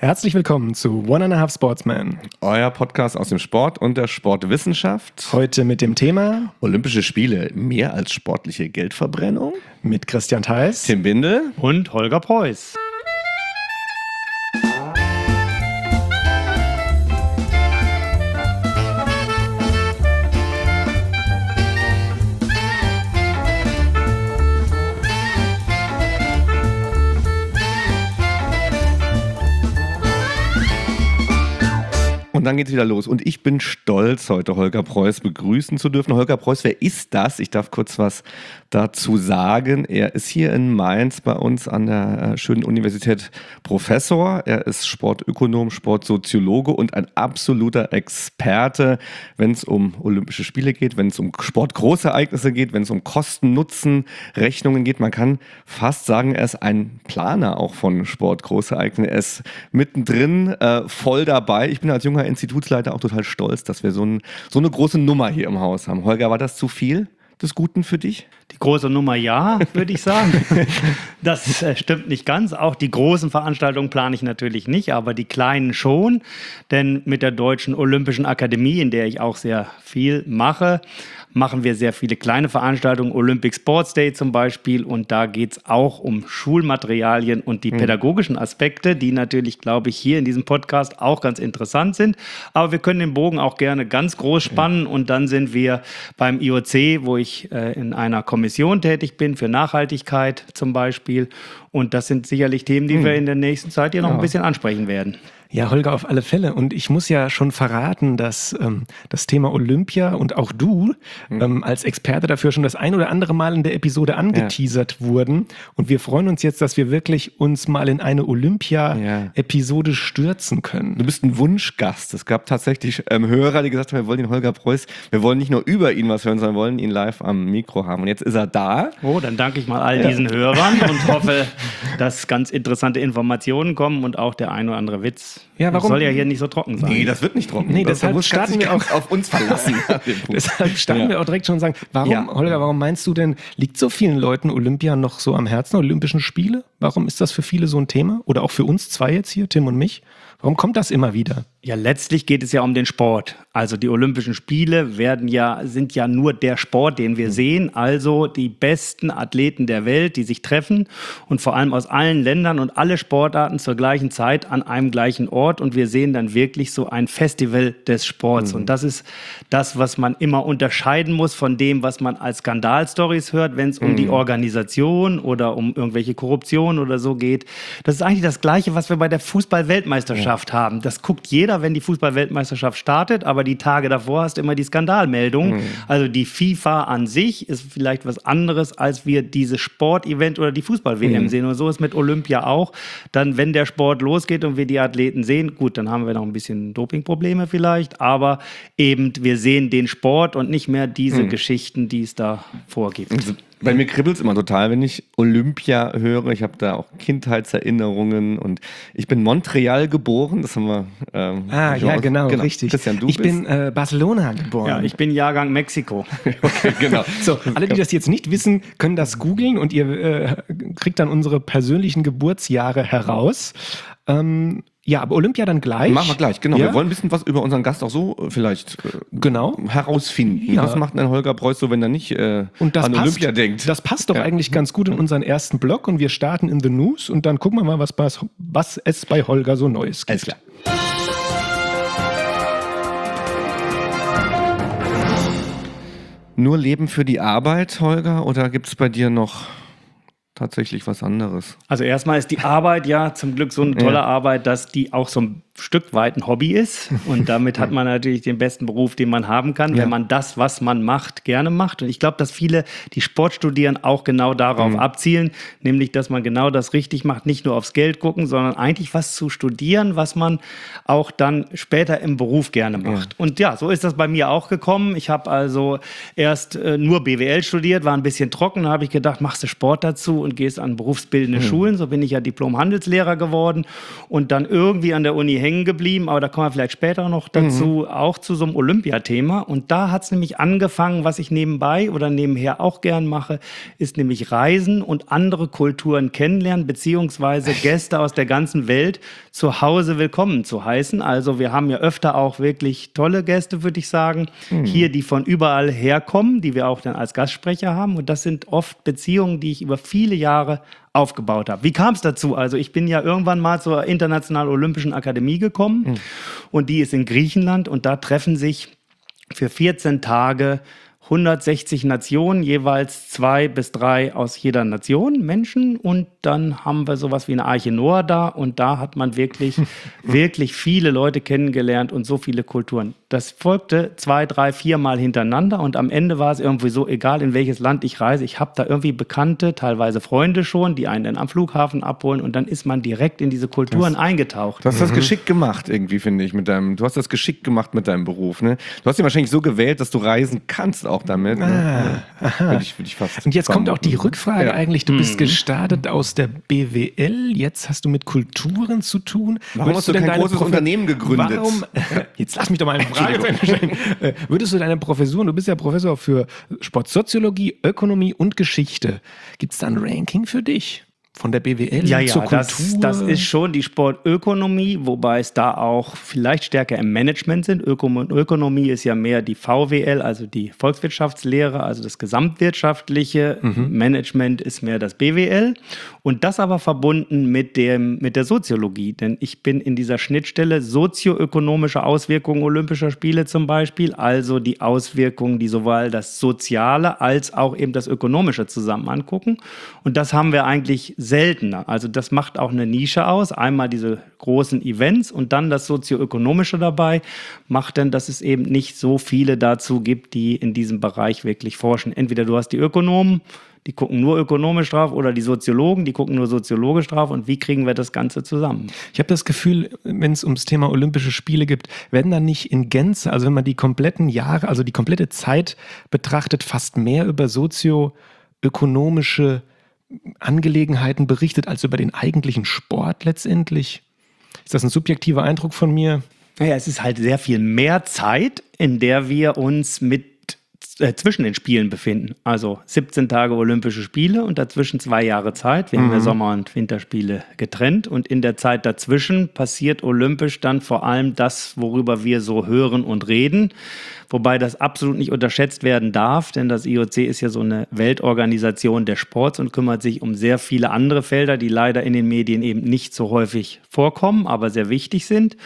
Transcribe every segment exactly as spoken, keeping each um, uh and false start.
Herzlich willkommen zu One and a Half Sportsman. Euer Podcast aus dem Sport und der Sportwissenschaft. Heute mit dem Thema Olympische Spiele, mehr als sportliche Geldverbrennung. Mit Christian Theis, Tim Bindel und Holger Preuß. Und dann geht's wieder los. Und ich bin stolz, heute Holger Preuß begrüßen zu dürfen. Holger Preuß, wer ist das? Ich darf kurz was dazu sagen. Er ist hier in Mainz bei uns an der äh, schönen Universität Professor. Er ist Sportökonom, Sportsoziologe und ein absoluter Experte, wenn es um Olympische Spiele geht, wenn es um Sportgroßereignisse geht, wenn es um Kosten-Nutzen-Rechnungen geht. Man kann fast sagen, er ist ein Planer auch von Sportgroßereignissen. Er ist mittendrin, äh, voll dabei. Ich bin als junger Institutsleiter auch total stolz, dass wir so, ein, so eine große Nummer hier im Haus haben. Holger, war das zu viel des Guten für dich? Die große Nummer ja, würde ich sagen. Das äh, stimmt nicht ganz. Auch die großen Veranstaltungen plane ich natürlich nicht, aber die kleinen schon. Denn mit der Deutschen Olympischen Akademie, in der ich auch sehr viel mache, machen wir sehr viele kleine Veranstaltungen, Olympic Sports Day zum Beispiel. Und da geht es auch um Schulmaterialien und die mhm. pädagogischen Aspekte, die natürlich, glaube ich, hier in diesem Podcast auch ganz interessant sind. Aber wir können den Bogen auch gerne ganz groß spannen. Mhm. Und dann sind wir beim I O C, wo ich äh, in einer Kommission tätig bin, für Nachhaltigkeit zum Beispiel. Und das sind sicherlich Themen, die mhm. wir in der nächsten Zeit hier noch ja. ein bisschen ansprechen werden. Ja, Holger, auf alle Fälle. Und ich muss ja schon verraten, dass ähm, das Thema Olympia und auch du mhm. ähm, als Experte dafür schon das ein oder andere Mal in der Episode angeteasert ja. wurden. Und wir freuen uns jetzt, dass wir wirklich uns mal in eine Olympia-Episode ja. stürzen können. Du bist ein Wunschgast. Es gab tatsächlich ähm, Hörer, die gesagt haben, wir wollen den Holger Preuß, wir wollen nicht nur über ihn was hören, sondern wollen ihn live am Mikro haben. Und jetzt ist er da. Oh, dann danke ich mal all ja. diesen Hörern und hoffe, dass ganz interessante Informationen kommen und auch der ein oder andere Witz. Ja, warum? Das soll ja hier nicht so trocken sein. Nee, das wird nicht trocken. Nee, deshalb starten wir auch auf uns verlassen. Deshalb starten ja. wir auch direkt schon und sagen, warum, ja. Holger, warum meinst du denn, liegt so vielen Leuten Olympia noch so am Herzen, Olympischen Spiele? Warum ist das für viele so ein Thema? Oder auch für uns zwei jetzt hier, Tim und mich? Warum kommt das immer wieder? Ja, letztlich geht es ja um den Sport. Also die Olympischen Spiele werden ja, sind ja nur der Sport, den wir sehen. Also die besten Athleten der Welt, die sich treffen und vor allem aus allen Ländern und alle Sportarten zur gleichen Zeit an einem gleichen Ort. Und wir sehen dann wirklich so ein Festival des Sports. Mhm. Und das ist das, was man immer unterscheiden muss von dem, was man als Skandalstories hört, wenn es um mhm. die Organisation oder um irgendwelche Korruption oder so geht. Das ist eigentlich das Gleiche, was wir bei der Fußball-Weltmeisterschaft ja. haben. Das guckt jeder, wenn die Fußball-Weltmeisterschaft startet, aber die Tage davor hast du immer die Skandalmeldung. Mhm. Also die FIFA an sich ist vielleicht was anderes, als wir dieses Sportevent oder die Fußball-W M mhm. sehen. Und so ist mit Olympia auch. Dann, wenn der Sport losgeht und wir die Athleten sehen, gut, dann haben wir noch ein bisschen Dopingprobleme vielleicht, aber eben wir sehen den Sport und nicht mehr diese mhm. Geschichten, die es da vorgibt. Also bei mir kribbelt es immer total, wenn ich Olympia höre. Ich habe da auch Kindheitserinnerungen und ich bin Montreal geboren, das haben wir ähm, Ah, ja, aus, genau, genau, richtig. Christian, du ich bist? bin äh, Barcelona geboren. Ja, ich bin Jahrgang Mexiko. Okay, genau. So, alle, die das jetzt nicht wissen, können das googeln und ihr äh, kriegt dann unsere persönlichen Geburtsjahre heraus. Ähm, Ja, aber Olympia dann gleich. Machen wir gleich, genau. Ja? Wir wollen ein bisschen was über unseren Gast auch so äh, vielleicht äh, genau. herausfinden. Ja. Was macht denn ein Holger Preuß so, wenn er nicht äh, und das an passt, Olympia denkt? Das passt doch ja. eigentlich ganz gut in unseren ersten Blog und wir starten in The News und dann gucken wir mal, was, was es bei Holger so Neues gibt. Alles klar. Nur Leben für die Arbeit, Holger, oder gibt es bei dir noch tatsächlich was anderes? Also erstmal ist die Arbeit ja zum Glück so eine tolle ja. Arbeit, dass die auch so ein Stück weit ein Hobby ist und damit hat man natürlich den besten Beruf, den man haben kann, ja. wenn man das, was man macht, gerne macht. Und ich glaube, dass viele, die Sport studieren, auch genau darauf mhm. abzielen, nämlich, dass man genau das richtig macht, nicht nur aufs Geld gucken, sondern eigentlich was zu studieren, was man auch dann später im Beruf gerne macht. Ja. Und ja, so ist das bei mir auch gekommen. Ich habe also erst äh, nur B W L studiert, war ein bisschen trocken, da habe ich gedacht, machst du Sport dazu und gehst an berufsbildende mhm. Schulen. So bin ich ja Diplom-Handelslehrer geworden und dann irgendwie an der Uni hängen geblieben, aber da kommen wir vielleicht später noch dazu, mhm. auch zu so einem Olympiathema. Und da hat es nämlich angefangen, was ich nebenbei oder nebenher auch gern mache, ist nämlich Reisen und andere Kulturen kennenlernen, beziehungsweise Gäste aus der ganzen Welt zu Hause willkommen zu heißen. Also wir haben ja öfter auch wirklich tolle Gäste, würde ich sagen, mhm. hier, die von überall herkommen, die wir auch dann als Gastsprecher haben. Und das sind oft Beziehungen, die ich über viele Jahre aufgebaut habe. Wie kam es dazu? Also ich bin ja irgendwann mal zur Internationalen Olympischen Akademie gekommen mhm. und die ist in Griechenland und da treffen sich für vierzehn Tage hundertsechzig Nationen, jeweils zwei bis drei aus jeder Nation, Menschen. Und dann haben wir sowas wie eine Arche Noah da. Und da hat man wirklich, wirklich viele Leute kennengelernt und so viele Kulturen. Das folgte zwei, drei, vier Mal hintereinander. Und am Ende war es irgendwie so, egal in welches Land ich reise, ich habe da irgendwie Bekannte, teilweise Freunde schon, die einen dann am Flughafen abholen. Und dann ist man direkt in diese Kulturen das, eingetaucht. Du hast das mhm. geschickt gemacht irgendwie, finde ich, mit deinem, du hast das geschickt gemacht mit deinem Beruf, ne? Du hast ihn wahrscheinlich so gewählt, dass du reisen kannst auch damit. Ne? Ah, würde ich, würde ich fast und jetzt kommt auch die Rückfrage ja. eigentlich. Du bist mhm. gestartet aus der B W L, jetzt hast du mit Kulturen zu tun. Warum würdest hast du denn kein großes Profe- Unternehmen gegründet? Warum? Jetzt lass mich doch mal eine Frage stellen. Würdest du deine Professuren, du bist ja Professor für Sportsoziologie, Ökonomie und Geschichte. Gibt es da ein Ranking für dich? Von der B W L ja, zur ja, Kultur? Das, das ist schon die Sportökonomie, wobei es da auch vielleicht stärker im Management sind. Öko- Ökonomie ist ja mehr die V W L, also die Volkswirtschaftslehre, also das gesamtwirtschaftliche. Mhm. Management ist mehr das B W L. Und das aber verbunden mit, dem, mit der Soziologie. Denn ich bin in dieser Schnittstelle sozioökonomische Auswirkungen Olympischer Spiele zum Beispiel, also die Auswirkungen, die sowohl das Soziale als auch eben das Ökonomische zusammen angucken. Und das haben wir eigentlich seltener. Also das macht auch eine Nische aus. Einmal diese großen Events und dann das Sozioökonomische dabei macht dann, dass es eben nicht so viele dazu gibt, die in diesem Bereich wirklich forschen. Entweder du hast die Ökonomen, die gucken nur ökonomisch drauf, oder die Soziologen, die gucken nur soziologisch drauf. Und wie kriegen wir das Ganze zusammen? Ich habe das Gefühl, wenn es ums Thema Olympische Spiele geht, werden dann nicht in Gänze, also wenn man die kompletten Jahre, also die komplette Zeit betrachtet, fast mehr über sozioökonomische Angelegenheiten berichtet als über den eigentlichen Sport letztendlich? Ist das ein subjektiver Eindruck von mir? Naja, es ist halt sehr viel mehr Zeit, in der wir uns mit äh, zwischen den Spielen befinden. Also siebzehn Tage Olympische Spiele und dazwischen zwei Jahre Zeit. Wir mhm. haben ja Sommer- und Winterspiele getrennt. Und in der Zeit dazwischen passiert olympisch dann vor allem das, worüber wir so hören und reden. Wobei das absolut nicht unterschätzt werden darf, denn das I O C ist ja so eine Weltorganisation des Sports und kümmert sich um sehr viele andere Felder, die leider in den Medien eben nicht so häufig vorkommen, aber sehr wichtig sind.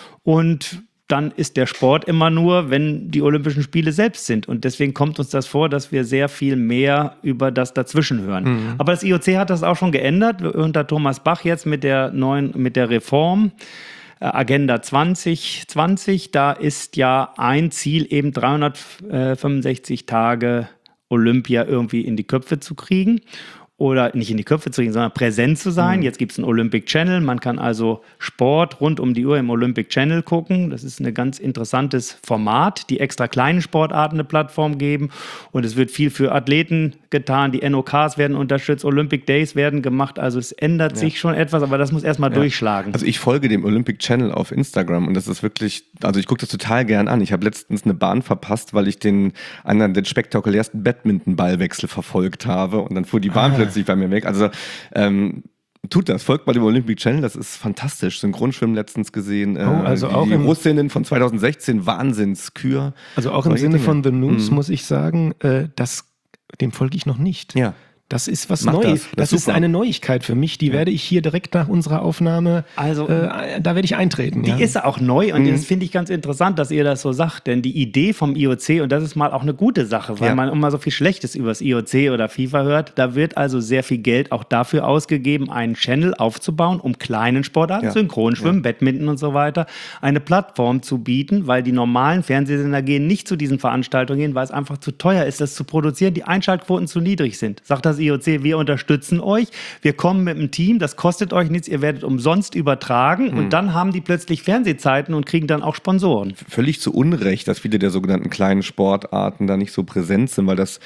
Und dann ist der Sport immer nur, wenn die Olympischen Spiele selbst sind. Und deswegen kommt uns das vor, dass wir sehr viel mehr über das Dazwischen hören. Mhm. Aber das I O C hat das auch schon geändert, unter Thomas Bach jetzt mit der neuen, mit der Reform. Agenda zwanzig zwanzig, da ist ja ein Ziel, eben dreihundertfünfundsechzig Tage Olympia irgendwie in die Köpfe zu kriegen. Oder nicht in die Köpfe zu kriegen, sondern präsent zu sein. Mhm. Jetzt gibt es einen Olympic Channel. Man kann also Sport rund um die Uhr im Olympic Channel gucken. Das ist ein ganz interessantes Format, die extra kleinen Sportarten eine Plattform geben. Und es wird viel für Athleten getan. Die N O Ks werden unterstützt, Olympic Days werden gemacht. Also es ändert ja. sich schon etwas, aber das muss erstmal ja. durchschlagen. Also ich folge dem Olympic Channel auf Instagram und das ist wirklich, also ich gucke das total gern an. Ich habe letztens eine Bahn verpasst, weil ich den einen der spektakulärsten Badminton-Ballwechsel verfolgt habe und dann fuhr die Bahn ah. plötzlich bei mir weg. Also ähm, tut das, folgt bei dem Olympic Channel, das ist fantastisch. Synchronschwimmen letztens gesehen. Äh, oh, also die auch die Russinnen von zwanzig sechzehn, Wahnsinnskür. Also auch im Sinne von The News mhm. muss ich sagen, äh, das, dem folge ich noch nicht. Ja. Das ist was Mach Neues. Das, das, das ist eine Neuigkeit für mich. Die ja. werde ich hier direkt nach unserer Aufnahme, also, äh, da werde ich eintreten. Die ja. ist auch neu und mhm. das finde ich ganz interessant, dass ihr das so sagt. Denn die Idee vom I O C, und das ist mal auch eine gute Sache, weil ja. man immer so viel Schlechtes über das I O C oder FIFA hört, da wird also sehr viel Geld auch dafür ausgegeben, einen Channel aufzubauen, um kleinen Sportarten, ja. Synchronschwimmen, ja. Badminton und so weiter, eine Plattform zu bieten, weil die normalen Fernsehsender gehen nicht zu diesen Veranstaltungen hin, weil es einfach zu teuer ist, das zu produzieren, die Einschaltquoten zu niedrig sind. Sagt das I O C, wir unterstützen euch, wir kommen mit einem Team, das kostet euch nichts, ihr werdet umsonst übertragen mhm. und dann haben die plötzlich Fernsehzeiten und kriegen dann auch Sponsoren. Völlig zu Unrecht, dass viele der sogenannten kleinen Sportarten da nicht so präsent sind, weil das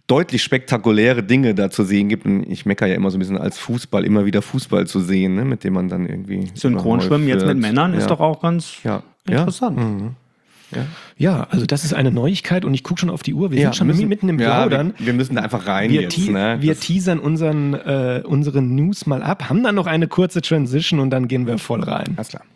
deutlich spektakuläre Dinge da zu sehen gibt. Und ich meckere ja immer so ein bisschen als Fußball, immer wieder Fußball zu sehen, ne, mit dem man dann irgendwie... Synchronschwimmen jetzt mit Männern ja. ist doch auch ganz ja. interessant. Ja. Mhm. Ja. ja, also das ist eine Neuigkeit und ich gucke schon auf die Uhr. Wir ja, sind schon müssen, mitten im ja, Plaudern. Wir, wir müssen da einfach rein wir jetzt. Te- Ne? wir das teasern unseren, äh, unsere News mal ab, haben dann noch eine kurze Transition und dann gehen wir voll rein. Alles klar.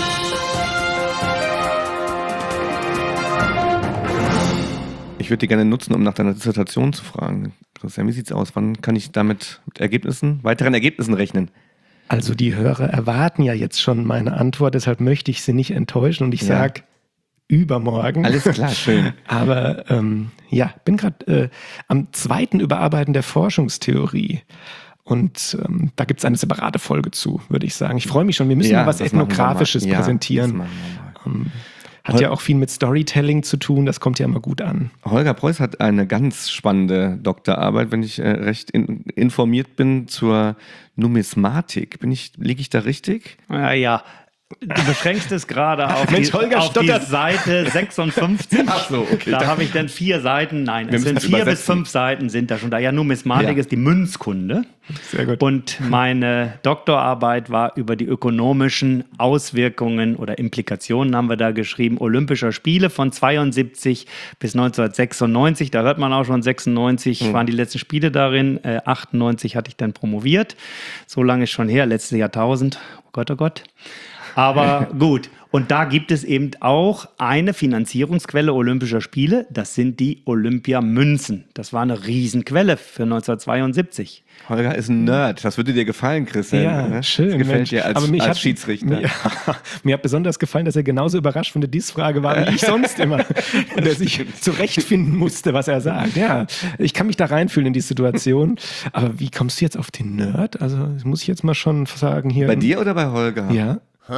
Ich würde dir gerne nutzen, um nach deiner Dissertation zu fragen. Christian, wie sieht's aus? Wann kann ich damit mit Ergebnissen, weiteren Ergebnissen rechnen? Also die Hörer erwarten ja jetzt schon meine Antwort, deshalb möchte ich sie nicht enttäuschen und ich ja. sage übermorgen. Alles klar, schön. Aber ähm, ja, bin gerade äh, am zweiten Überarbeiten der Forschungstheorie. Und ähm, da gibt es eine separate Folge zu, würde ich sagen. Ich freue mich schon, wir müssen ja, mal was Ethnografisches ja, präsentieren. Das ähm, Hat Hol- ja auch viel mit Storytelling zu tun, das kommt ja immer gut an. Holger Preuß hat eine ganz spannende Doktorarbeit, wenn ich äh, recht in, informiert bin, zur Numismatik. Bin ich, liege ich da richtig? Ja, ja. Du beschränkst es gerade auf, Mensch, die, Holger auf die Seite sechsundfünfzig. Ach so, okay. Da habe ich dann vier Seiten. Nein, Wir es sind das vier übersetzen. bis fünf Seiten sind da schon da. Ja, Numismatik Ja. ist die Münzkunde. Sehr gut. Und meine Doktorarbeit war über die ökonomischen Auswirkungen oder Implikationen, haben wir da geschrieben, Olympischer Spiele von zweiundsiebzig bis neunzehnhundertsechsundneunzig. Da hört man auch schon, sechsundneunzig mhm. waren die letzten Spiele darin. Äh, achtundneunzig hatte ich dann promoviert. So lange ist schon her, letztes Jahrtausend. Oh Gott, oh Gott. Aber gut, und da gibt es eben auch eine Finanzierungsquelle Olympischer Spiele, das sind die Olympiamünzen. Das war eine Riesenquelle für neunzehnhundertzweiundsiebzig. Holger ist ein Nerd, das würde dir gefallen, Christian. Ja, ne? schön. Das gefällt Mensch. dir als, Aber mich als hat, Schiedsrichter. Mir, mir hat besonders gefallen, dass er genauso überrascht von der Diss-Frage war, wie ich sonst immer. Und er sich zurechtfinden musste, was er sagt. Ja, ich kann mich da reinfühlen in die Situation. Aber wie kommst du jetzt auf den Nerd? Also, das muss ich jetzt mal schon sagen hier. Bei dir oder bei Holger? Ja.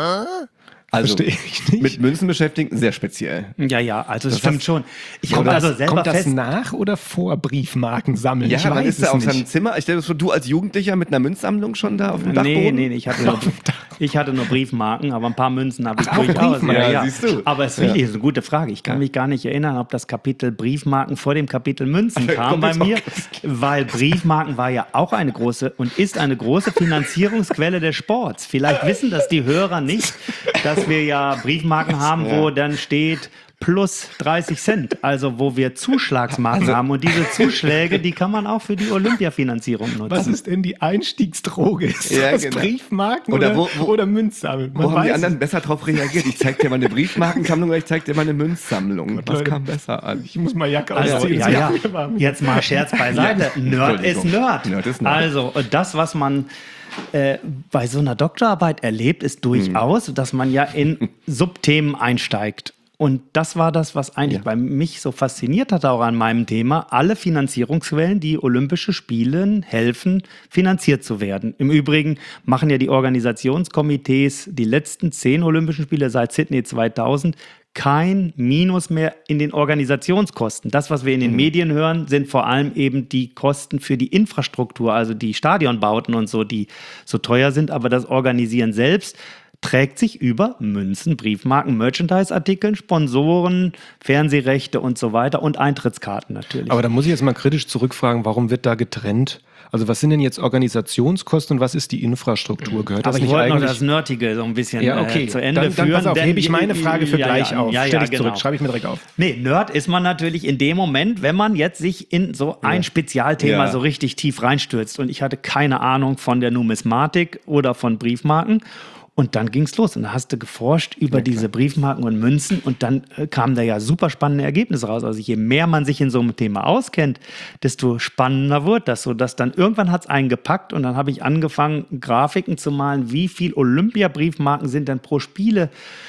Also Verstehe ich nicht. mit Münzen beschäftigen, sehr speziell. Ja, ja, also das stimmt schon. Ich Kommt, habe das, also selber kommt das fest, nach oder vor Briefmarken sammeln? Ja, ich man weiß ist es da auf nicht. seinem Zimmer. Ich stelle mir vor, du als Jugendlicher mit einer Münzsammlung schon da auf dem Dachboden? Nee, nee, nee, ich hatte, nur, ich hatte nur Briefmarken, aber ein paar Münzen habe ich Ach, auch durchaus. Briefmarken, ja, ja. siehst du. Aber es ist wirklich Ja. eine gute Frage. Ich kann mich gar nicht erinnern, ob das Kapitel Briefmarken vor dem Kapitel Münzen Aber kam kommt bei jetzt auch mir, ganz weil Briefmarken war ja auch eine große und ist eine große Finanzierungsquelle des Sports. Vielleicht wissen das die Hörer nicht, dass wir ja Briefmarken haben, wo dann steht plus dreißig Cent, also wo wir Zuschlagsmarken Also- haben. Und diese Zuschläge, die kann man auch für die Olympiafinanzierung nutzen. Was ist denn die Einstiegsdroge? Ist Ja, das genau. Briefmarken Oder oder, wo- wo- oder Münzsammeln? Man Wo haben die weiß anderen es. besser drauf reagiert? Ich zeig dir mal eine Briefmarkensammlung oder ich zeig dir mal eine Münzsammlung. Was Leute. kam besser an? Ich muss mal Jacke Also, ausziehen. ja, Sie ja. haben mir warm. Jetzt mal Scherz beiseite. Nerd ist Entschuldigung. Nerd. Nerd ist Nerd. Also, das, was man äh, bei so einer Doktorarbeit erlebt, ist durchaus, Mhm. dass man ja in Subthemen einsteigt. Und das war das, was eigentlich Ja. bei mich so fasziniert hat, auch an meinem Thema. Alle Finanzierungsquellen, die Olympische Spiele helfen, finanziert zu werden. Im Übrigen machen ja die Organisationskomitees die letzten zehn Olympischen Spiele seit Sydney zweitausend kein Minus mehr in den Organisationskosten. Das, was wir in den Mhm. Medien hören, sind vor allem eben die Kosten für die Infrastruktur, also die Stadionbauten und so, die so teuer sind. Aber das Organisieren selbst trägt sich über Münzen, Briefmarken, Merchandise-Artikeln, Sponsoren, Fernsehrechte und so weiter und Eintrittskarten natürlich. Aber da muss ich jetzt mal kritisch zurückfragen, warum wird da getrennt? Also was sind denn jetzt Organisationskosten und was ist die Infrastruktur? Gehört das Aber ich nicht wollte noch eigentlich? das Nerdige so ein bisschen Ja, okay. äh, zu Ende dann, dann führen. pass auf, denn- hebe ich meine Frage für Ja, gleich ja, auf. Ja, Stell ja, ich zurück, genau. schreibe ich mir direkt auf. Nee, Nerd ist man natürlich in dem Moment, wenn man jetzt sich in so ein Spezialthema Ja. so richtig tief reinstürzt. Und ich hatte keine Ahnung von der Numismatik oder von Briefmarken. Und dann ging's los. Und dann hast du geforscht über diese Briefmarken und Münzen. Und dann äh, kamen da ja super spannende Ergebnisse raus. Also je mehr man sich in so einem Thema auskennt, desto spannender wird das. So dass dann irgendwann hat's einen gepackt. Und dann habe ich angefangen, Grafiken zu malen, wie viel Olympia-Briefmarken sind denn pro Spiele.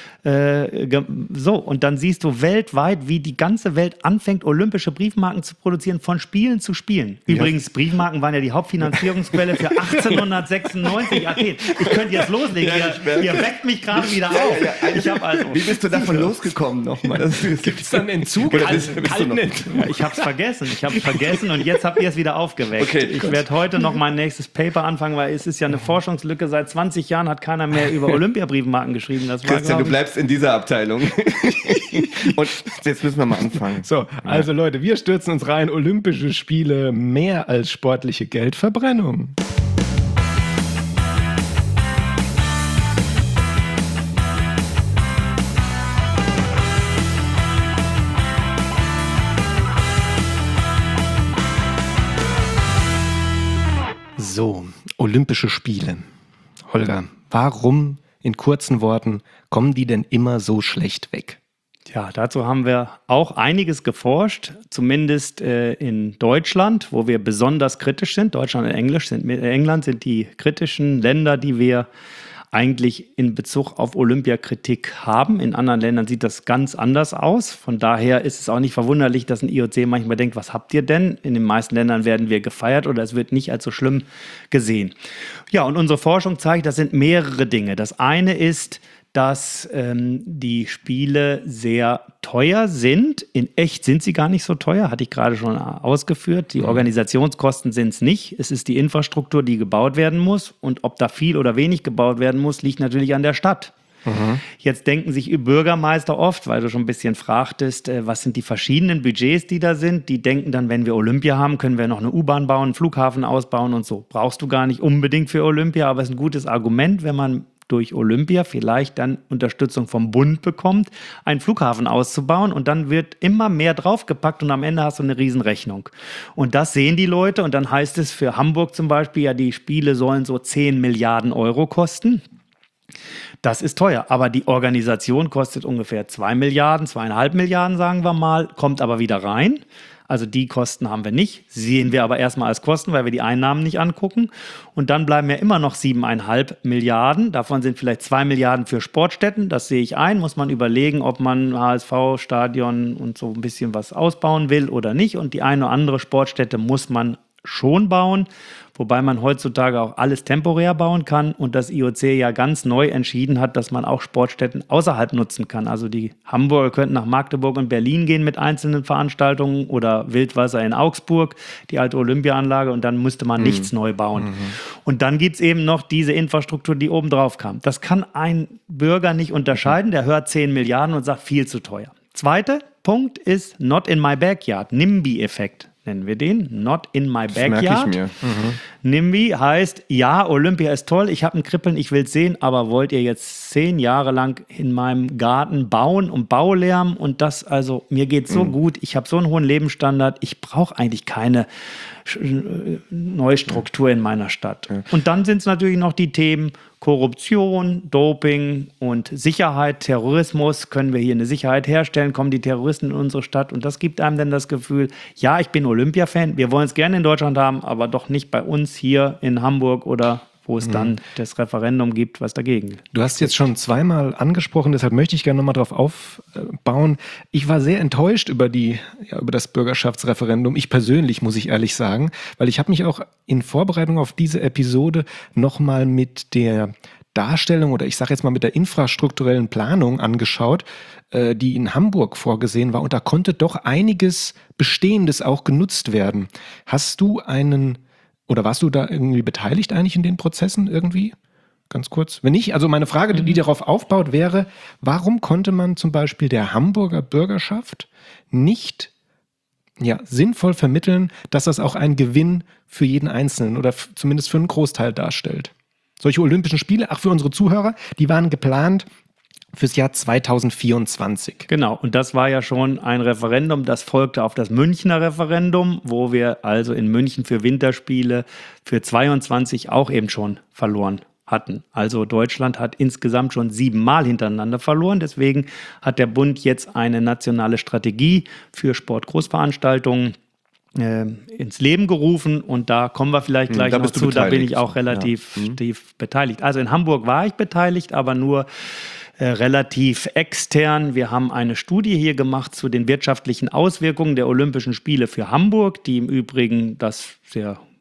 Äh, ge- so, und dann siehst du weltweit, wie die ganze Welt anfängt, olympische Briefmarken zu produzieren, von Spielen zu Spielen. Übrigens, Briefmarken waren ja die Hauptfinanzierungsquelle für achtzehnhundertsechsundneunzig Athen. Ich könnte jetzt loslegen, ihr, ihr weckt mich gerade wieder auf. Ich habe also, Wie bist du davon losgekommen nochmal? Gibt es dann Entzug? Oder Kalt- bist- bist du kalten noch- Entzug? ja, ich habe es vergessen, ich habe es vergessen und jetzt habt ihr es wieder aufgeweckt. Okay, ich gut. werde heute noch mein nächstes Paper anfangen, weil es ist ja eine Forschungslücke. Seit zwanzig Jahren hat keiner mehr über Olympiabriefmarken geschrieben. Das war, Christian, glaub du ich, bleibst erst in dieser Abteilung. Und jetzt müssen wir mal anfangen. So, also ja. Leute, wir stürzen uns rein. Olympische Spiele mehr als sportliche Geldverbrennung. So, Olympische Spiele. Holger, warum in kurzen Worten kommen die denn immer so schlecht weg? Ja, dazu haben wir auch einiges geforscht, zumindest äh, in Deutschland, wo wir besonders kritisch sind. Deutschland und Englisch sind, England sind die kritischen Länder, die wir eigentlich in Bezug auf Olympiakritik haben. In anderen Ländern sieht das ganz anders aus. Von daher ist es auch nicht verwunderlich, dass ein I O C manchmal denkt, was habt ihr denn? In den meisten Ländern werden wir gefeiert oder es wird nicht als so schlimm gesehen. Ja, und unsere Forschung zeigt, das sind mehrere Dinge. Das eine ist, dass ähm, die Spiele sehr teuer sind. In echt sind sie gar nicht so teuer, hatte ich gerade schon ausgeführt. Die Organisationskosten sind es nicht. Es ist die Infrastruktur, die gebaut werden muss. Und ob da viel oder wenig gebaut werden muss, liegt natürlich an der Stadt. Mhm. Jetzt denken sich Bürgermeister oft, weil du schon ein bisschen fragtest, äh, was sind die verschiedenen Budgets, die da sind. Die denken dann, wenn wir Olympia haben, können wir noch eine U-Bahn bauen, einen Flughafen ausbauen und so. Brauchst du gar nicht unbedingt für Olympia, aber es ist ein gutes Argument, wenn man durch Olympia vielleicht dann Unterstützung vom Bund bekommt, einen Flughafen auszubauen und dann wird immer mehr draufgepackt und am Ende hast du eine Riesenrechnung. Und das sehen die Leute und dann heißt es für Hamburg zum Beispiel, ja, die Spiele sollen so zehn Milliarden Euro kosten. Das ist teuer, aber die Organisation kostet ungefähr zwei Milliarden, zweieinhalb Milliarden, sagen wir mal, kommt aber wieder rein. Also die Kosten haben wir nicht, sehen wir aber erstmal als Kosten, weil wir die Einnahmen nicht angucken. Und dann bleiben ja immer noch siebeneinhalb Milliarden. Davon sind vielleicht zwei Milliarden für Sportstätten. Das sehe ich ein. Muss man überlegen, ob man H S V-Stadion und so ein bisschen was ausbauen will oder nicht. Und die eine oder andere Sportstätte muss man schon bauen, wobei man heutzutage auch alles temporär bauen kann und das I O C ja ganz neu entschieden hat, dass man auch Sportstätten außerhalb nutzen kann. Also die Hamburger könnten nach Magdeburg und Berlin gehen mit einzelnen Veranstaltungen oder Wildwasser in Augsburg, die alte Olympiaanlage, und dann müsste man mhm. nichts neu bauen. Mhm. Und dann gibt es eben noch diese Infrastruktur, die oben drauf kam. Das kann ein Bürger nicht unterscheiden, der hört zehn Milliarden und sagt, viel zu teuer. Zweiter Punkt ist not in my backyard, NIMBY-Effekt. Nennen wir den, not in my backyard. Das merke ich mir. Mhm. NIMBY heißt, ja, Olympia ist toll, ich habe ein Kribbeln, ich will es sehen, aber wollt ihr jetzt zehn Jahre lang in meinem Garten bauen und Baulärm und das, also mir geht so mhm. gut, ich habe so einen hohen Lebensstandard, ich brauche eigentlich keine Neustruktur in meiner Stadt. Ja. Und dann sind es natürlich noch die Themen Korruption, Doping und Sicherheit, Terrorismus. Können wir hier eine Sicherheit herstellen? Kommen die Terroristen in unsere Stadt? Und das gibt einem dann das Gefühl, ja, ich bin Olympia-Fan, wir wollen es gerne in Deutschland haben, aber doch nicht bei uns hier in Hamburg oder wo es dann das Referendum gibt, was dagegen. Du hast jetzt schon zweimal angesprochen, deshalb möchte ich gerne nochmal drauf aufbauen. Ich war sehr enttäuscht über die, ja, über das Bürgerschaftsreferendum. Ich persönlich, muss ich ehrlich sagen, weil ich habe mich auch in Vorbereitung auf diese Episode nochmal mit der Darstellung oder ich sage jetzt mal mit der infrastrukturellen Planung angeschaut, äh, die in Hamburg vorgesehen war. Und da konnte doch einiges Bestehendes auch genutzt werden. Hast du einen Oder warst du da irgendwie beteiligt eigentlich in den Prozessen irgendwie? Ganz kurz. Wenn nicht, also meine Frage, die darauf aufbaut, wäre, warum konnte man zum Beispiel der Hamburger Bürgerschaft nicht ja, sinnvoll vermitteln, dass das auch einen Gewinn für jeden Einzelnen oder f- zumindest für einen Großteil darstellt? Solche Olympischen Spiele, ach für unsere Zuhörer, die waren geplant fürs Jahr zweitausendvierundzwanzig. Genau, und das war ja schon ein Referendum, das folgte auf das Münchner Referendum, wo wir also in München für Winterspiele für zweiundzwanzig auch eben schon verloren hatten. Also Deutschland hat insgesamt schon siebenmal hintereinander verloren. Deswegen hat der Bund jetzt eine nationale Strategie für Sportgroßveranstaltungen äh, ins Leben gerufen und da kommen wir vielleicht gleich da noch zu. Da bin ich auch relativ ja. mhm. beteiligt. Also in Hamburg war ich beteiligt, aber nur Äh, relativ extern. Wir haben eine Studie hier gemacht zu den wirtschaftlichen Auswirkungen der Olympischen Spiele für Hamburg, die im Übrigen das sehr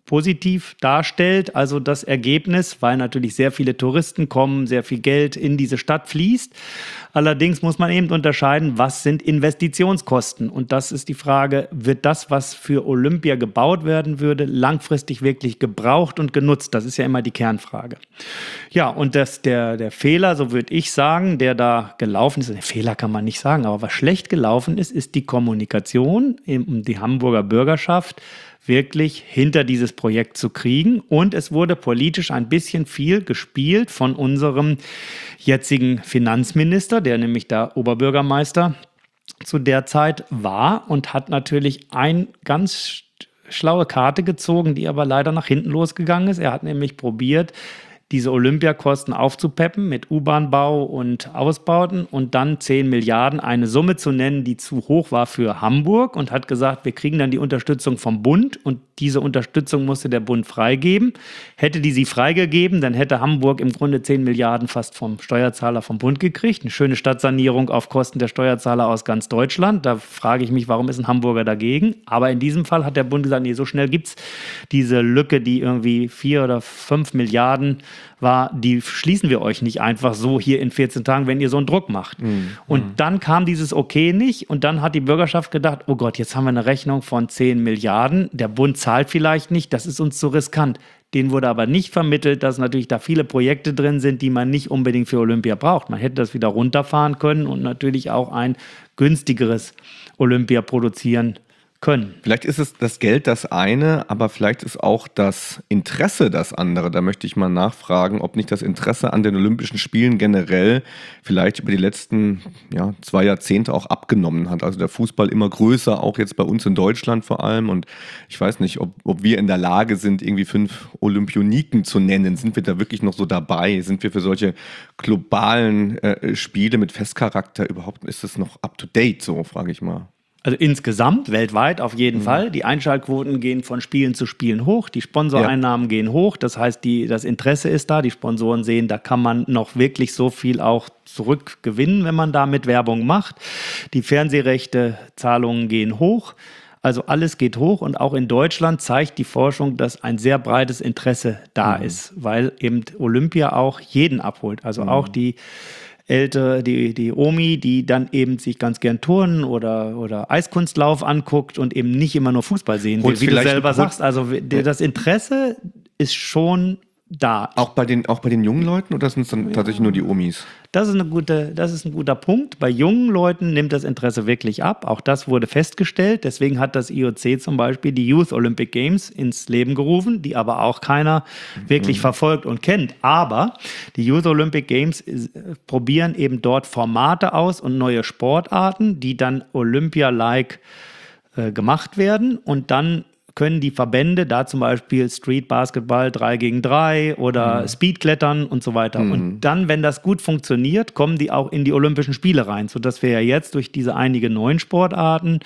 positiv darstellt, also das Ergebnis, weil natürlich sehr viele Touristen kommen, sehr viel Geld in diese Stadt fließt. Allerdings muss man eben unterscheiden, was sind Investitionskosten? Und das ist die Frage, wird das, was für Olympia gebaut werden würde, langfristig wirklich gebraucht und genutzt? Das ist ja immer die Kernfrage. Ja, und das, der, der Fehler, so würde ich sagen, der da gelaufen ist, den Fehler kann man nicht sagen, aber was schlecht gelaufen ist, ist die Kommunikation um die Hamburger Bürgerschaft wirklich hinter dieses Projekt zu kriegen. Und es wurde politisch ein bisschen viel gespielt von unserem jetzigen Finanzminister, der nämlich der Oberbürgermeister zu der Zeit war und hat natürlich eine ganz schlaue Karte gezogen, die aber leider nach hinten losgegangen ist. Er hat nämlich probiert, diese Olympiakosten aufzupeppen mit U-Bahn-Bau und Ausbauten und dann zehn Milliarden, eine Summe zu nennen, die zu hoch war für Hamburg, und hat gesagt, wir kriegen dann die Unterstützung vom Bund und diese Unterstützung musste der Bund freigeben. Hätte die sie freigegeben, dann hätte Hamburg im Grunde zehn Milliarden fast vom Steuerzahler vom Bund gekriegt. Eine schöne Stadtsanierung auf Kosten der Steuerzahler aus ganz Deutschland. Da frage ich mich, warum ist ein Hamburger dagegen? Aber in diesem Fall hat der Bund gesagt, nee, so schnell gibt es diese Lücke, die irgendwie vier oder fünf Milliarden war, die schließen wir euch nicht einfach so hier in vierzehn Tagen, wenn ihr so einen Druck macht. Mhm. Und dann kam dieses Okay nicht und dann hat die Bürgerschaft gedacht, oh Gott, jetzt haben wir eine Rechnung von zehn Milliarden, der Bund zahlt vielleicht nicht, das ist uns zu riskant. Denen wurde aber nicht vermittelt, dass natürlich da viele Projekte drin sind, die man nicht unbedingt für Olympia braucht. Man hätte das wieder runterfahren können und natürlich auch ein günstigeres Olympia produzieren können. Vielleicht ist es das Geld das eine, aber vielleicht ist auch das Interesse das andere. Da möchte ich mal nachfragen, ob nicht das Interesse an den Olympischen Spielen generell vielleicht über die letzten ja, zwei Jahrzehnte auch abgenommen hat. Also der Fußball immer größer, auch jetzt bei uns in Deutschland vor allem. Und ich weiß nicht, ob, ob wir in der Lage sind, irgendwie fünf Olympioniken zu nennen. Sind wir da wirklich noch so dabei? Sind wir für solche globalen äh, Spiele mit Festcharakter überhaupt, ist das noch up to date, so frage ich mal. Also insgesamt, weltweit auf jeden mhm. Fall. Die Einschaltquoten gehen von Spielen zu Spielen hoch, die Sponsoreinnahmen ja. gehen hoch. Das heißt, die, das Interesse ist da, die Sponsoren sehen, da kann man noch wirklich so viel auch zurückgewinnen, wenn man damit Werbung macht. Die Fernsehrechte-Zahlungen gehen hoch. Also alles geht hoch und auch in Deutschland zeigt die Forschung, dass ein sehr breites Interesse da mhm. ist, weil eben Olympia auch jeden abholt. Also mhm. auch die Ältere, die, die Omi, die dann eben sich ganz gern Turnen oder, oder Eiskunstlauf anguckt und eben nicht immer nur Fußball sehen will, wie du selber sagst. Also das Interesse ist schon da. Auch bei den, auch bei den jungen Leuten oder sind es dann ja. tatsächlich nur die Omis? Das ist, eine gute, das ist ein guter Punkt. Bei jungen Leuten nimmt das Interesse wirklich ab. Auch das wurde festgestellt. Deswegen hat das I O C zum Beispiel die Youth Olympic Games ins Leben gerufen, die aber auch keiner wirklich mhm. verfolgt und kennt. Aber die Youth Olympic Games ist, probieren eben dort Formate aus und neue Sportarten, die dann Olympia-like äh, gemacht werden und dann können die Verbände, da zum Beispiel Street Basketball drei gegen drei oder mhm. Speedklettern und so weiter. Mhm. Und dann, wenn das gut funktioniert, kommen die auch in die Olympischen Spiele rein, sodass wir ja jetzt durch diese einige neuen Sportarten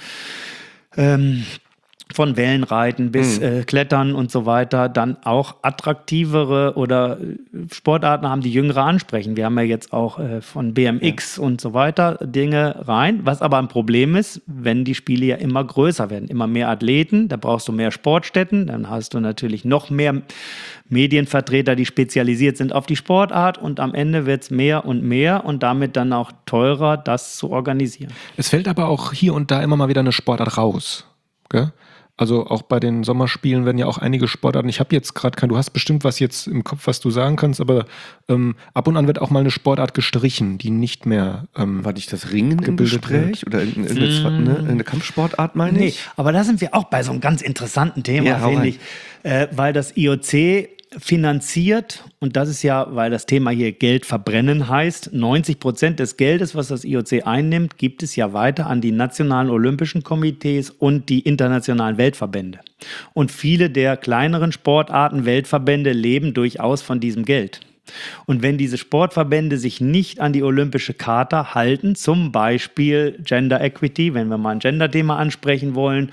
ähm, von Wellenreiten bis mhm. äh, Klettern und so weiter, dann auch attraktivere oder Sportarten haben, die Jüngere ansprechen. Wir haben ja jetzt auch äh, von B M X ja. und so weiter Dinge rein, was aber ein Problem ist, wenn die Spiele ja immer größer werden, immer mehr Athleten, da brauchst du mehr Sportstätten, dann hast du natürlich noch mehr Medienvertreter, die spezialisiert sind auf die Sportart und am Ende wird es mehr und mehr und damit dann auch teurer, das zu organisieren. Es fällt aber auch hier und da immer mal wieder eine Sportart raus, gell? Also auch bei den Sommerspielen werden ja auch einige Sportarten, ich habe jetzt gerade kein, du hast bestimmt was jetzt im Kopf, was du sagen kannst, aber ähm, ab und an wird auch mal eine Sportart gestrichen, die nicht mehr ähm, war nicht das Ringen im Gespräch? Oder irgendeine, mm. ne, eine Kampfsportart, meine ich? Nee, aber da sind wir auch bei so einem ganz interessanten Thema, ja, finde ich. Äh, weil das I O C finanziert, und das ist ja, weil das Thema hier Geld verbrennen heißt, neunzig Prozent des Geldes, was das I O C einnimmt, gibt es ja weiter an die nationalen Olympischen Komitees und die internationalen Weltverbände. Und viele der kleineren Sportarten, Weltverbände leben durchaus von diesem Geld. Und wenn diese Sportverbände sich nicht an die Olympische Charta halten, zum Beispiel Gender Equity, wenn wir mal ein Gender-Thema ansprechen wollen,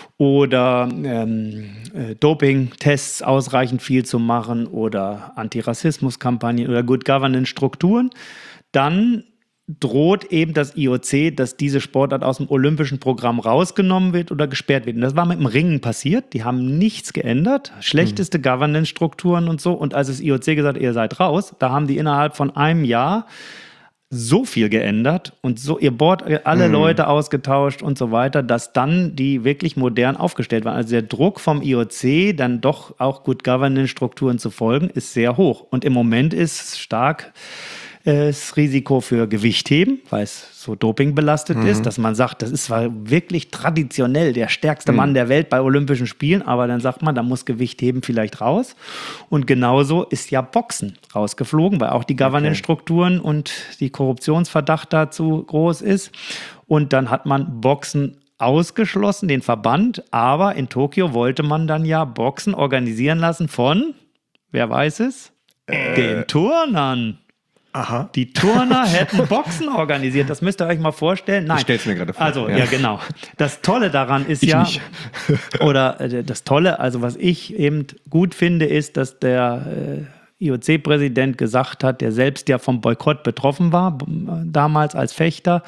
oder ähm, äh, Doping-Tests ausreichend viel zu machen oder Antirassismus-Kampagnen oder Good Governance-Strukturen, dann droht eben das I O C, dass diese Sportart aus dem olympischen Programm rausgenommen wird oder gesperrt wird. Und das war mit dem Ringen passiert. Die haben nichts geändert. Schlechteste mhm. Governance-Strukturen und so. Und als das I O C gesagt hat, ihr seid raus, da haben die innerhalb von einem Jahr so viel geändert und so ihr Board, alle mhm. Leute ausgetauscht und so weiter, dass dann die wirklich modern aufgestellt waren. Also der Druck vom I O C, dann doch auch Good Governance-Strukturen zu folgen, ist sehr hoch. Und im Moment ist stark das Risiko für Gewichtheben, weil es so dopingbelastet mhm. ist, dass man sagt, das ist zwar wirklich traditionell der stärkste mhm. Mann der Welt bei Olympischen Spielen, aber dann sagt man, da muss Gewichtheben vielleicht raus. Und genauso ist ja Boxen rausgeflogen, weil auch die Governance-Strukturen und die Korruptionsverdacht dazu groß ist. Und dann hat man Boxen ausgeschlossen, den Verband, aber in Tokio wollte man dann ja Boxen organisieren lassen von, wer weiß es? Äh. Den Turnern. Aha. Die Turner hätten Boxen organisiert. Das müsst ihr euch mal vorstellen. Nein. Ich stell's mir gerade vor. Also, ja. ja, genau. Das Tolle daran ist ich ja, nicht. oder äh, das Tolle, also was ich eben gut finde, ist, dass der äh, I O C-Präsident gesagt hat, der selbst ja vom Boykott betroffen war, b- damals als Fechter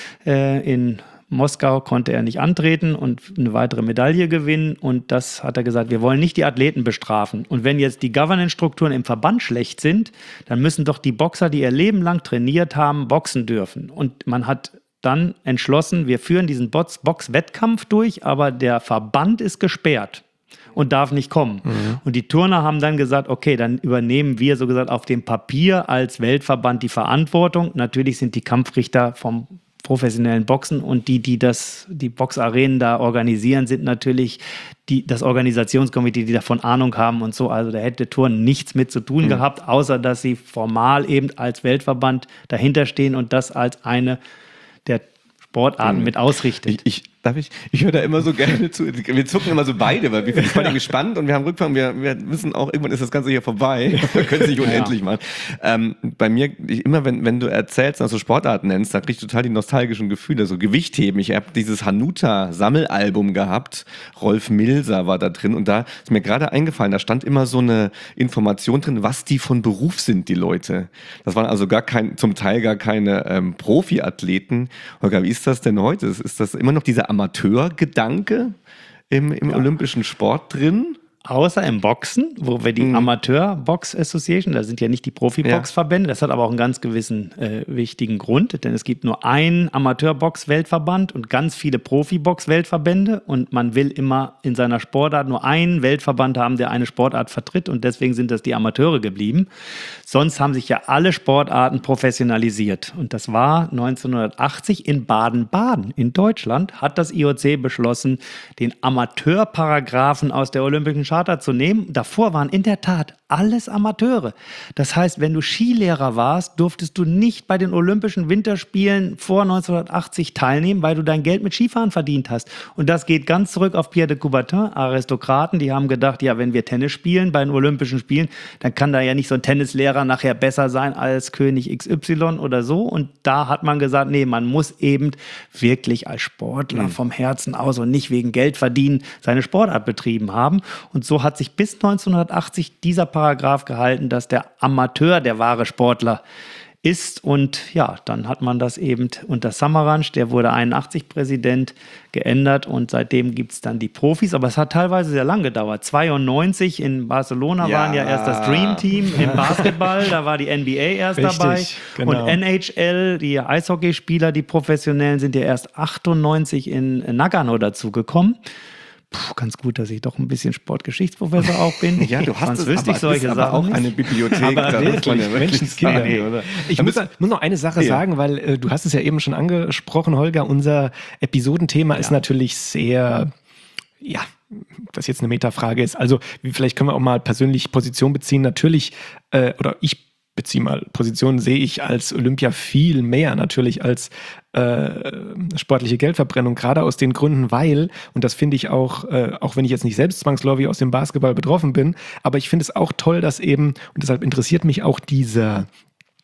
äh, in Moskau konnte er nicht antreten und eine weitere Medaille gewinnen. Und das hat er gesagt, wir wollen nicht die Athleten bestrafen. Und wenn jetzt die Governance-Strukturen im Verband schlecht sind, dann müssen doch die Boxer, die ihr Leben lang trainiert haben, boxen dürfen. Und man hat dann entschlossen, wir führen diesen Box- Box-Wettkampf durch, aber der Verband ist gesperrt und darf nicht kommen. Mhm. Und die Turner haben dann gesagt, okay, dann übernehmen wir so gesagt auf dem Papier als Weltverband die Verantwortung. Natürlich sind die Kampfrichter vom professionellen Boxen und die, die das, die Boxarenen da organisieren, sind natürlich die, das Organisationskomitee, die davon Ahnung haben und so. Also da hätte Turnen nichts mit zu tun mhm. gehabt, außer dass sie formal eben als Weltverband dahinter stehen und das als eine der Sportarten mhm. mit ausrichtet. Ich, ich, darf ich? Ich höre da immer so gerne zu. Wir zucken immer so beide, weil wir sind voll gespannt und wir haben Rückfragen. Wir, wir wissen auch, irgendwann ist das Ganze hier vorbei. Wir können es nicht unendlich ja. machen. Ähm, bei mir, ich, immer wenn, wenn du erzählst, also Sportarten nennst, da kriege ich total die nostalgischen Gefühle. So Gewichtheben. Ich habe dieses Hanuta-Sammelalbum gehabt. Rolf Milser war da drin und da ist mir gerade eingefallen, da stand immer so eine Information drin, was die von Beruf sind, die Leute. Das waren also gar kein, zum Teil gar keine ähm, Profiathleten. Holger, wie ist das denn heute? Ist das immer noch dieser Amateurgedanke im, im ja. olympischen Sport drin? Außer im Boxen, wo wir die mhm. Amateur Box Association, da sind ja nicht die Profi-Box-Verbände, das hat aber auch einen ganz gewissen äh, wichtigen Grund, denn es gibt nur einen Amateur-Box-Weltverband und ganz viele Profi-Box-Weltverbände und man will immer in seiner Sportart nur einen Weltverband haben, der eine Sportart vertritt und deswegen sind das die Amateure geblieben. Sonst haben sich ja alle Sportarten professionalisiert und das war neunzehnhundertachtzig in Baden-Baden in Deutschland, hat das I O C beschlossen, den Amateurparagraphen aus der Olympischen Charta zu nehmen. Davor waren in der Tat alles Amateure. Das heißt, wenn du Skilehrer warst, durftest du nicht bei den Olympischen Winterspielen vor neunzehnhundertachtzig teilnehmen, weil du dein Geld mit Skifahren verdient hast. Und das geht ganz zurück auf Pierre de Coubertin, Aristokraten, die haben gedacht, ja, wenn wir Tennis spielen bei den Olympischen Spielen, dann kann da ja nicht so ein Tennislehrer nachher besser sein als König X Y oder so. Und da hat man gesagt, nee, man muss eben wirklich als Sportler mhm. vom Herzen aus und nicht wegen Geld verdienen seine Sportart betrieben haben. Und so hat sich bis neunzehnhundertachtzig dieser Paragraph gehalten, dass der Amateur der wahre Sportler ist. Und ja, dann hat man das eben unter Samaranch, der wurde einundachtzig Präsident, geändert und seitdem gibt es dann die Profis. Aber es hat teilweise sehr lang gedauert. zweiundneunzig in Barcelona ja. waren ja erst das Dream Team im Basketball, da war die N B A erst Richtig, dabei. Genau. Und N H L, die Eishockeyspieler, die Professionellen, sind ja erst achtundneunzig in Nagano dazugekommen. Puh, ganz gut, dass ich doch ein bisschen Sportgeschichtsprofessor auch bin. Ja, du hast Sonst es, wüsste aber, ich solche aber Sachen auch nicht. eine Bibliothek. Aber da wirklich, man ja wirklich Menschenskinder. sagen, oder? Ich muss, muss noch eine Sache ja. sagen, weil äh, du hast es ja eben schon angesprochen, Holger. Unser Episodenthema ja. ist natürlich sehr, ja, was jetzt eine Metafrage ist. Also vielleicht können wir auch mal persönlich Position beziehen. Natürlich, äh, oder ich beziehe mal Position, sehe ich als Olympia viel mehr natürlich als äh, sportliche Geldverbrennung, gerade aus den Gründen, weil, und das finde ich auch, äh, auch wenn ich jetzt nicht selbst zwangsläufig aus dem Basketball betroffen bin, aber ich finde es auch toll, dass eben, und deshalb interessiert mich auch dieser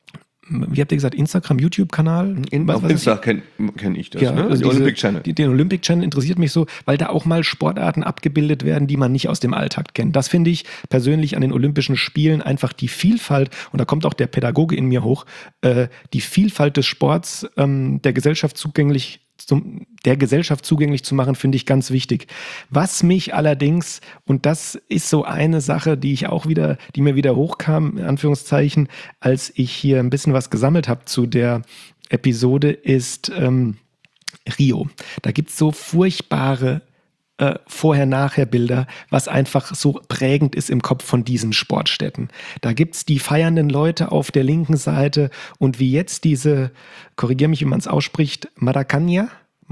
wie habt ihr gesagt, Instagram, YouTube-Kanal? In, was, auf was Insta kenne kenn ich das, ja, ne? also Die diese, Olympic Channel. Die, den Olympic Channel interessiert mich so, weil da auch mal Sportarten abgebildet werden, die man nicht aus dem Alltag kennt. Das finde ich persönlich an den Olympischen Spielen einfach die Vielfalt, und da kommt auch der Pädagoge in mir hoch, äh, die Vielfalt des Sports ähm, der Gesellschaft zugänglich Zum, der Gesellschaft zugänglich zu machen, finde ich ganz wichtig. Was mich allerdings, und das ist so eine Sache, die ich auch wieder, die mir wieder hochkam, in Anführungszeichen, als ich hier ein bisschen was gesammelt habe zu der Episode, ist ähm, Rio. Da gibt es so furchtbare Äh, Vorher-Nachher-Bilder, was einfach so prägend ist im Kopf von diesen Sportstätten. Da gibt es die feiernden Leute auf der linken Seite und wie jetzt diese, korrigiere mich, wie man es ausspricht, Maracanã,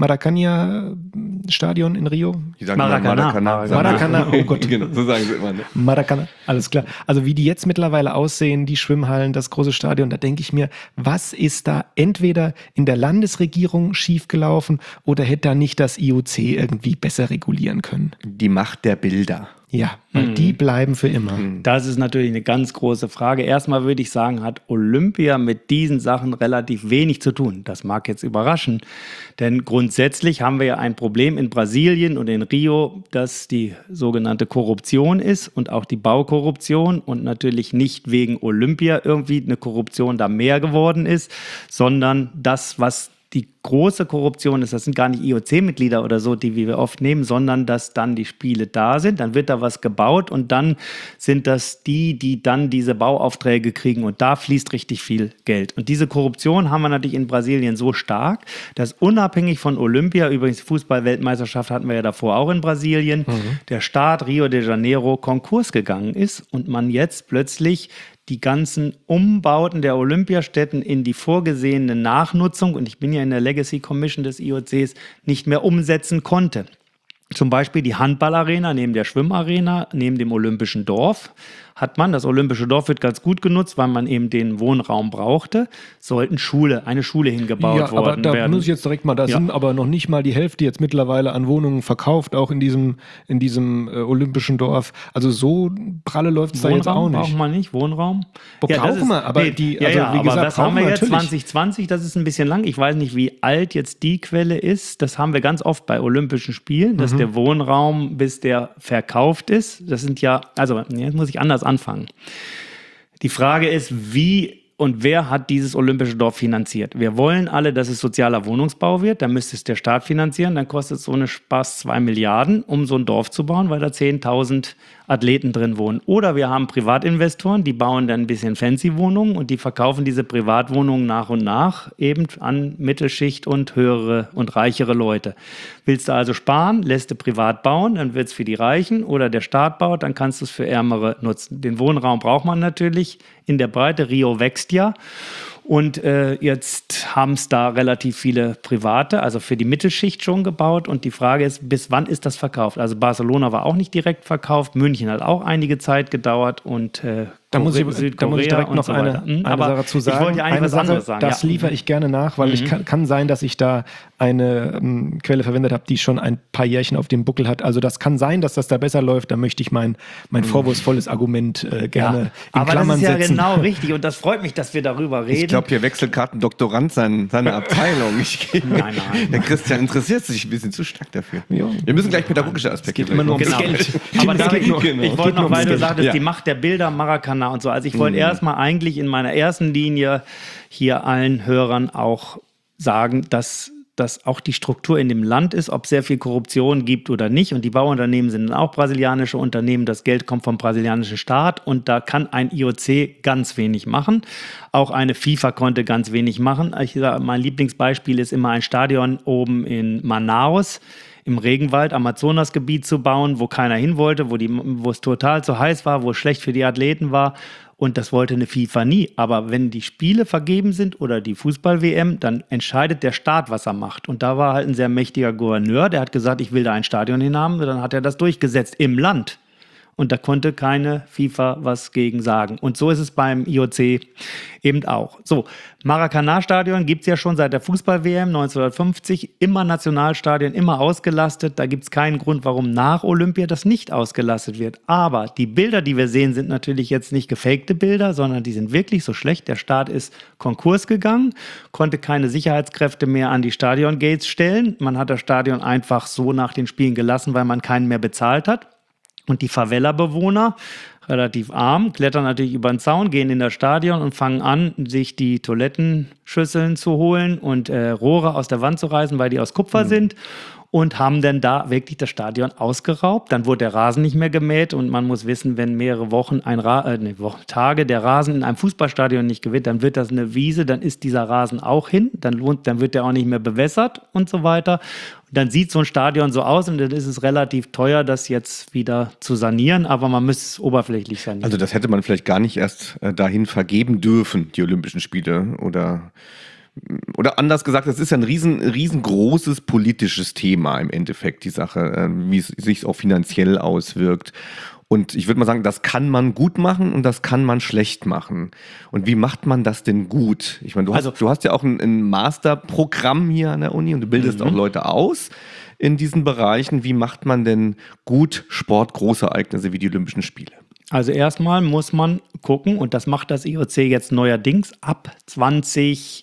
Maracanã-Stadion in Rio? Die sagen Maracanã. Maracanã, Maracanã, oh Gott. Genau, so sagen sie immer. Ne? Maracanã, alles klar. Also wie die jetzt mittlerweile aussehen, die Schwimmhallen, das große Stadion, da denke ich mir, was ist da entweder in der Landesregierung schiefgelaufen oder hätte da nicht das I O C irgendwie besser regulieren können? Die Macht der Bilder. Ja, weil mhm. die bleiben für immer. Das ist natürlich eine ganz große Frage. Erstmal würde ich sagen, hat Olympia mit diesen Sachen relativ wenig zu tun. Das mag jetzt überraschen, denn grundsätzlich haben wir ja ein Problem in Brasilien und in Rio, das die sogenannte Korruption ist und auch die Baukorruption und natürlich nicht wegen Olympia irgendwie eine Korruption da mehr geworden ist, sondern das, was die große Korruption ist, das sind gar nicht I O C-Mitglieder oder so, die wir oft nehmen, sondern dass dann die Spiele da sind, dann wird da was gebaut und dann sind das die, die dann diese Bauaufträge kriegen und da fließt richtig viel Geld. Und diese Korruption haben wir natürlich in Brasilien so stark, dass unabhängig von Olympia, übrigens Fußball-Weltmeisterschaft hatten wir ja davor auch in Brasilien, mhm. der Staat Rio de Janeiro Konkurs gegangen ist und man jetzt plötzlich die ganzen Umbauten der Olympiastätten in die vorgesehene Nachnutzung, und ich bin ja in der Legacy Commission des I O Cs, nicht mehr umsetzen konnte. Zum Beispiel die Handballarena neben der Schwimmarena, neben dem Olympischen Dorf hat man, das Olympische Dorf wird ganz gut genutzt, weil man eben den Wohnraum brauchte, sollten Schule, eine Schule hingebaut ja, worden aber da werden. muss ich jetzt direkt mal, da ja. sind aber noch nicht mal die Hälfte jetzt mittlerweile an Wohnungen verkauft, auch in diesem, in diesem äh, Olympischen Dorf. Also so pralle läuft es da jetzt auch nicht. Brauchen wir nicht, Wohnraum? Bo, ja, brauchen wir, aber nee, die, ja, also ja, wie aber gesagt, das haben wir jetzt natürlich. zwanzig zwanzig, das ist ein bisschen lang. Ich weiß nicht, wie alt jetzt die Quelle ist. Das haben wir ganz oft bei Olympischen Spielen, dass mhm. der Wohnraum, bis der verkauft ist, das sind ja, also jetzt muss ich anders anfangen. Die Frage ist, wie und wer hat dieses Olympische Dorf finanziert? Wir wollen alle, dass es sozialer Wohnungsbau wird. Dann müsste es der Staat finanzieren. Dann kostet es so eine Spaß zwei Milliarden, um so ein Dorf zu bauen, weil da zehntausend Athleten drin wohnen. Oder wir haben Privatinvestoren, die bauen dann ein bisschen fancy Wohnungen und die verkaufen diese Privatwohnungen nach und nach eben an Mittelschicht und höhere und reichere Leute. Willst du also sparen, lässt du privat bauen, dann wird es für die Reichen, oder der Staat baut, dann kannst du es für Ärmere nutzen. Den Wohnraum braucht man natürlich in der Breite. Rio wächst ja. Und äh, jetzt haben es da relativ viele Private, also für die Mittelschicht schon gebaut. Und die Frage ist, bis wann ist das verkauft? Also Barcelona war auch nicht direkt verkauft, München hat auch einige Zeit gedauert und äh, da muss, ich, da muss ich direkt noch so eine, eine Aber Sache zu sagen. Ich wollte ja eigentlich eine was Sache, anderes sagen. Das ja. liefere ich gerne nach, weil mhm. ich kann, kann sein, dass ich da eine ähm, Quelle verwendet habe, die schon ein paar Jährchen auf dem Buckel hat. Also das kann sein, dass das da besser läuft. Da möchte ich mein, mein mhm. vorwurfsvolles Argument äh, gerne ja. in Aber Klammern setzen. Aber das ist ja genau richtig und das freut mich, dass wir darüber reden. Ich glaube, hier wechselt gerade ein Doktorand sein, seine Abteilung. Ich, nein, nein. Der Christian interessiert sich ein bisschen zu stark dafür. Jo. Wir müssen gleich pädagogische Aspekte reden. Es geht immer nur ums genau. Geld. Aber da, ich, genau. ich wollte noch, weil du sagtest, ja. die Macht der Bilder, Maracanã und so. Also ich wollte mhm. erstmal eigentlich in meiner ersten Linie hier allen Hörern auch sagen, dass das auch die Struktur in dem Land ist, ob es sehr viel Korruption gibt oder nicht. Und die Bauunternehmen sind dann auch brasilianische Unternehmen. Das Geld kommt vom brasilianischen Staat und da kann ein I O C ganz wenig machen. Auch eine FIFA konnte ganz wenig machen. Ich sage, mein Lieblingsbeispiel ist immer ein Stadion oben in Manaus im Regenwald, Amazonasgebiet zu bauen, wo keiner hin wollte, wo, die, wo es total zu heiß war, wo es schlecht für die Athleten war. Und das wollte eine FIFA nie. Aber wenn die Spiele vergeben sind oder die Fußball-W M, dann entscheidet der Staat, was er macht. Und da war halt ein sehr mächtiger Gouverneur, der hat gesagt, ich will da ein Stadion hin haben. Und dann hat er das durchgesetzt im Land. Und da konnte keine FIFA was gegen sagen. Und so ist es beim I O C eben auch. So, Maracanã-Stadion gibt es ja schon seit der Fußball-W M neunzehnhundertfünfzig. Immer Nationalstadion, immer ausgelastet. Da gibt es keinen Grund, warum nach Olympia das nicht ausgelastet wird. Aber die Bilder, die wir sehen, sind natürlich jetzt nicht gefakte Bilder, sondern die sind wirklich so schlecht. Der Staat ist Konkurs gegangen, konnte keine Sicherheitskräfte mehr an die Stadion-Gates stellen. Man hat das Stadion einfach so nach den Spielen gelassen, weil man keinen mehr bezahlt hat. Und die Favela-Bewohner, relativ arm, klettern natürlich über den Zaun, gehen in das Stadion und fangen an, sich die Toilettenschüsseln zu holen und äh, Rohre aus der Wand zu reißen, weil die aus Kupfer mhm. sind. Und haben dann da wirklich das Stadion ausgeraubt. Dann wurde der Rasen nicht mehr gemäht und man muss wissen, wenn mehrere Wochen, ein Ra- äh, nee, Wochen Tage der Rasen in einem Fußballstadion nicht gewinnt, dann wird das eine Wiese, dann ist dieser Rasen auch hin, dann, lohnt, dann wird der auch nicht mehr bewässert und so weiter. Und dann sieht so ein Stadion so aus und dann ist es relativ teuer, das jetzt wieder zu sanieren, aber man müsste es oberflächlich sanieren. Also das hätte man vielleicht gar nicht erst äh, dahin vergeben dürfen, die Olympischen Spiele, oder... Oder anders gesagt, das ist ja ein riesen, riesengroßes politisches Thema im Endeffekt, die Sache, wie es sich auch finanziell auswirkt. Und ich würde mal sagen, das kann man gut machen und das kann man schlecht machen. Und wie macht man das denn gut? Ich meine, du, also, hast, du hast ja auch ein, ein Masterprogramm hier an der Uni und du bildest mhm. auch Leute aus in diesen Bereichen. Wie macht man denn gut Sportgroßereignisse wie die Olympischen Spiele? Also erstmal muss man gucken, und das macht das I O C jetzt neuerdings ab zwanzig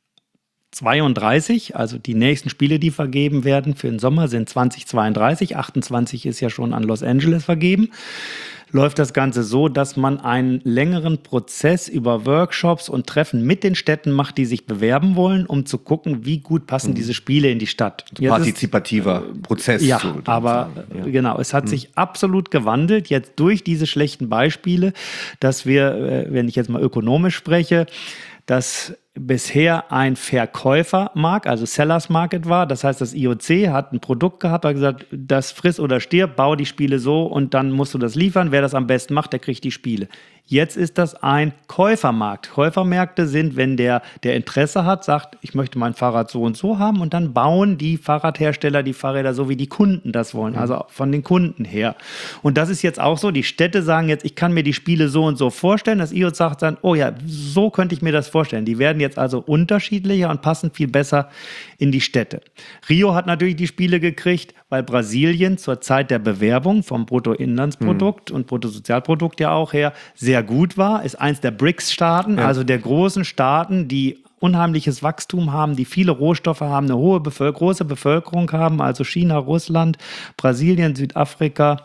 zweiunddreißig, also die nächsten Spiele, die vergeben werden für den Sommer, sind zwanzig zweiunddreißig, achtundzwanzig ist ja schon an Los Angeles vergeben, läuft das Ganze so, dass man einen längeren Prozess über Workshops und Treffen mit den Städten macht, die sich bewerben wollen, um zu gucken, wie gut passen mhm. diese Spiele in die Stadt. Jetzt Partizipativer ist, Prozess. Ja, so, aber ja. genau, es hat mhm. sich absolut gewandelt, jetzt durch diese schlechten Beispiele, dass wir, wenn ich jetzt mal ökonomisch spreche, dass bisher ein Verkäufermarkt, also Sellers Market war. Das heißt, das I O C hat ein Produkt gehabt, hat gesagt, das friss oder stirb, bau die Spiele so und dann musst du das liefern. Wer das am besten macht, der kriegt die Spiele. Jetzt ist das ein Käufermarkt. Käufermärkte sind, wenn der, der Interesse hat, sagt, ich möchte mein Fahrrad so und so haben, und dann bauen die Fahrradhersteller die Fahrräder so, wie die Kunden das wollen, also von den Kunden her. Und das ist jetzt auch so, die Städte sagen jetzt, ich kann mir die Spiele so und so vorstellen. Das I O C sagt dann, oh ja, so könnte ich mir das vorstellen. Die werden jetzt also unterschiedlicher und passen viel besser in die Städte. Rio hat natürlich die Spiele gekriegt, weil Brasilien zur Zeit der Bewerbung vom Bruttoinlandsprodukt mhm. und Bruttosozialprodukt ja auch her sehr gut war, ist eins der B R I C S-Staaten, ja. also der großen Staaten, die unheimliches Wachstum haben, die viele Rohstoffe haben, eine hohe Bevölker- große Bevölkerung haben, also China, Russland, Brasilien, Südafrika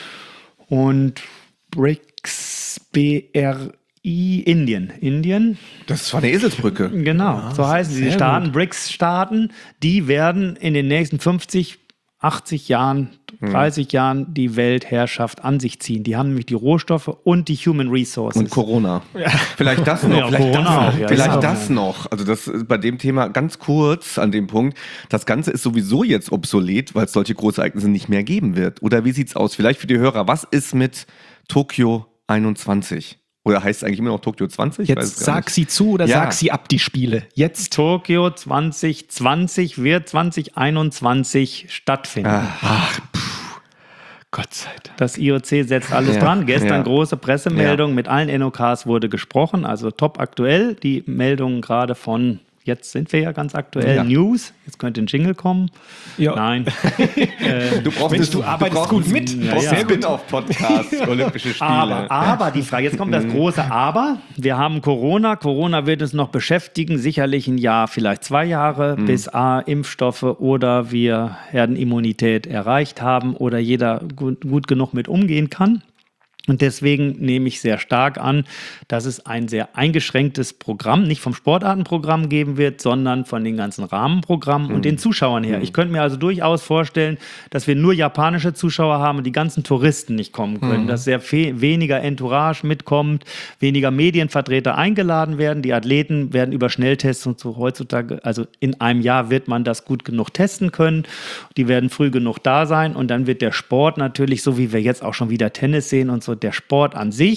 und B R I C S, B R I, Indien. Indien. Das war eine Eselsbrücke. Genau, ja, so heißen sie. Die Staaten, B R I C S-Staaten, die werden in den nächsten fünfzig, achtzig Jahren, dreißig hm. Jahren die Weltherrschaft an sich ziehen. Die haben nämlich die Rohstoffe und die Human Resources. Und Corona. Ja. Vielleicht das noch. Ja, vielleicht Corona das, auch, ja, vielleicht ja. das noch. Also das ist bei dem Thema ganz kurz an dem Punkt. Das Ganze ist sowieso jetzt obsolet, weil es solche Großereignisse nicht mehr geben wird. Oder wie sieht's aus? Vielleicht für die Hörer. Was ist mit Tokio einundzwanzig? Oder heißt es eigentlich immer noch Tokio zwanzig? Jetzt sag sie zu oder ja. sag sie ab, die Spiele. Jetzt. Tokio zwanzig zwanzig wird zwanzig einundzwanzig stattfinden. Ach, ach pff. Gott sei Dank. Das I O C setzt alles ja, dran. Gestern ja. große Pressemeldung, ja. mit allen N O Ks wurde gesprochen, also top aktuell. Die Meldungen gerade von, jetzt sind wir ja ganz aktuell, ja. News. Jetzt könnte ein Jingle kommen. Ja. Nein. äh, du brauchst Mensch, du arbeitest du gut mit. Ja, ja. Spin-off-Podcast, Olympische Spiele. Aber, aber, die Frage, jetzt kommt das große Aber. Wir haben Corona. Corona wird uns noch beschäftigen, sicherlich ein Jahr, vielleicht zwei Jahre, mhm. bis A, Impfstoffe oder wir Herdenimmunität erreicht haben oder jeder gut, gut genug mit umgehen kann. Und deswegen nehme ich sehr stark an, dass es ein sehr eingeschränktes Programm, nicht vom Sportartenprogramm geben wird, sondern von den ganzen Rahmenprogrammen mhm. und den Zuschauern her. Mhm. Ich könnte mir also durchaus vorstellen, dass wir nur japanische Zuschauer haben und die ganzen Touristen nicht kommen können, mhm. dass sehr fe- weniger Entourage mitkommt, weniger Medienvertreter eingeladen werden. Die Athleten werden über Schnelltests und so heutzutage, also in einem Jahr wird man das gut genug testen können. Die werden früh genug da sein und dann wird der Sport natürlich, so wie wir jetzt auch schon wieder Tennis sehen und so, der Sport an sich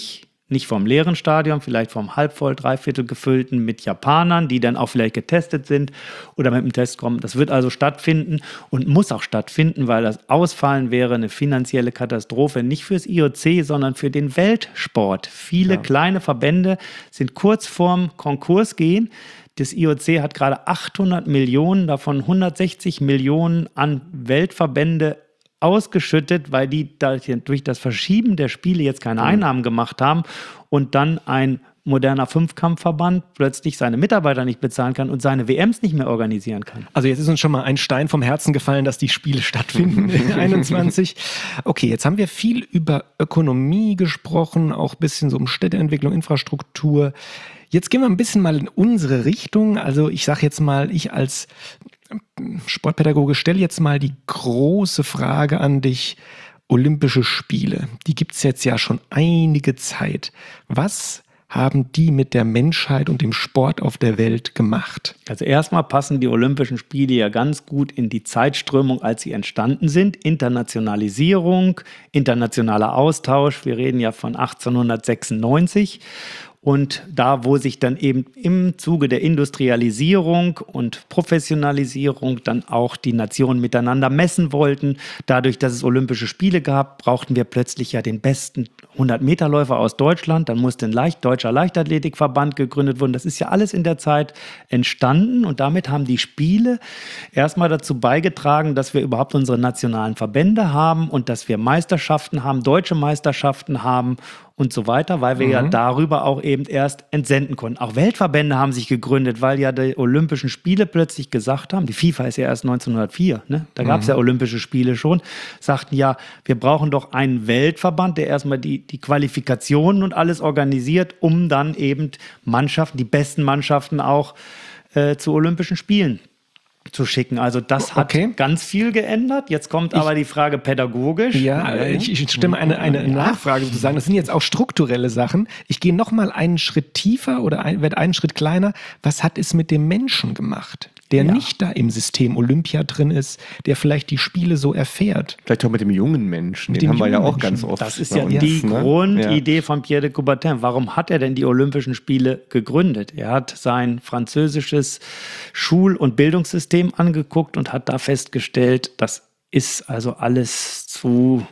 nicht vom leeren Stadion, vielleicht vom halbvoll, dreiviertel gefüllten mit Japanern, die dann auch vielleicht getestet sind oder mit dem Test kommen. Das wird also stattfinden und muss auch stattfinden, weil das Ausfallen wäre eine finanzielle Katastrophe, nicht fürs I O C, sondern für den Weltsport. Viele ja. kleine Verbände sind kurz vorm Konkurs gehen. Das I O C hat gerade achthundert Millionen, davon hundertsechzig Millionen an Weltverbände ausgeschüttet, weil die da durch das Verschieben der Spiele jetzt keine Einnahmen gemacht haben und dann ein moderner Fünfkampfverband plötzlich seine Mitarbeiter nicht bezahlen kann und seine W Ms nicht mehr organisieren kann. Also jetzt ist uns schon mal ein Stein vom Herzen gefallen, dass die Spiele stattfinden in einundzwanzig. Okay, jetzt haben wir viel über Ökonomie gesprochen, auch ein bisschen so um Städteentwicklung, Infrastruktur. Jetzt gehen wir ein bisschen mal in unsere Richtung. Also ich sage jetzt mal, ich als Sportpädagoge stelle jetzt mal die große Frage an dich. Olympische Spiele, die gibt es jetzt ja schon einige Zeit. Was haben die mit der Menschheit und dem Sport auf der Welt gemacht? Also erstmal passen die Olympischen Spiele ja ganz gut in die Zeitströmung, als sie entstanden sind. Internationalisierung, internationaler Austausch. Wir reden ja von achtzehnhundertsechsundneunzig. Und da, wo sich dann eben im Zuge der Industrialisierung und Professionalisierung dann auch die Nationen miteinander messen wollten, dadurch, dass es Olympische Spiele gab, brauchten wir plötzlich ja den besten hundert-Meter-Läufer aus Deutschland. Dann musste ein Leicht- deutscher Leichtathletikverband gegründet werden. Das ist ja alles in der Zeit entstanden. Und damit haben die Spiele erstmal dazu beigetragen, dass wir überhaupt unsere nationalen Verbände haben und dass wir Meisterschaften haben, deutsche Meisterschaften haben und so weiter, weil wir mhm. ja darüber auch eben erst entsenden konnten. Auch Weltverbände haben sich gegründet, weil ja die Olympischen Spiele plötzlich gesagt haben, die FIFA ist ja erst neunzehnhundertvier, ne? Da gab es mhm. ja Olympische Spiele schon, sagten ja, wir brauchen doch einen Weltverband, der erstmal die, die Qualifikationen und alles organisiert, um dann eben Mannschaften, die besten Mannschaften auch äh, zu Olympischen Spielen zu schicken. Also das hat okay. ganz viel geändert. Jetzt kommt ich, aber die Frage pädagogisch. Ja, ich, ich stimme eine, eine Nachfrage sozusagen. Das sind jetzt auch strukturelle Sachen. Ich gehe noch mal einen Schritt tiefer oder ein, werde einen Schritt kleiner. Was hat es mit dem Menschen gemacht, der ja. nicht da im System Olympia drin ist, der vielleicht die Spiele so erfährt? Vielleicht auch mit dem jungen Menschen. Den haben wir ja auch ganz oft. Das ist ja uns, die ne? Grundidee ja. von Pierre de Coubertin. Warum hat er denn die Olympischen Spiele gegründet? Er hat sein französisches Schul- und Bildungssystem angeguckt und hat da festgestellt, das ist also alles zu...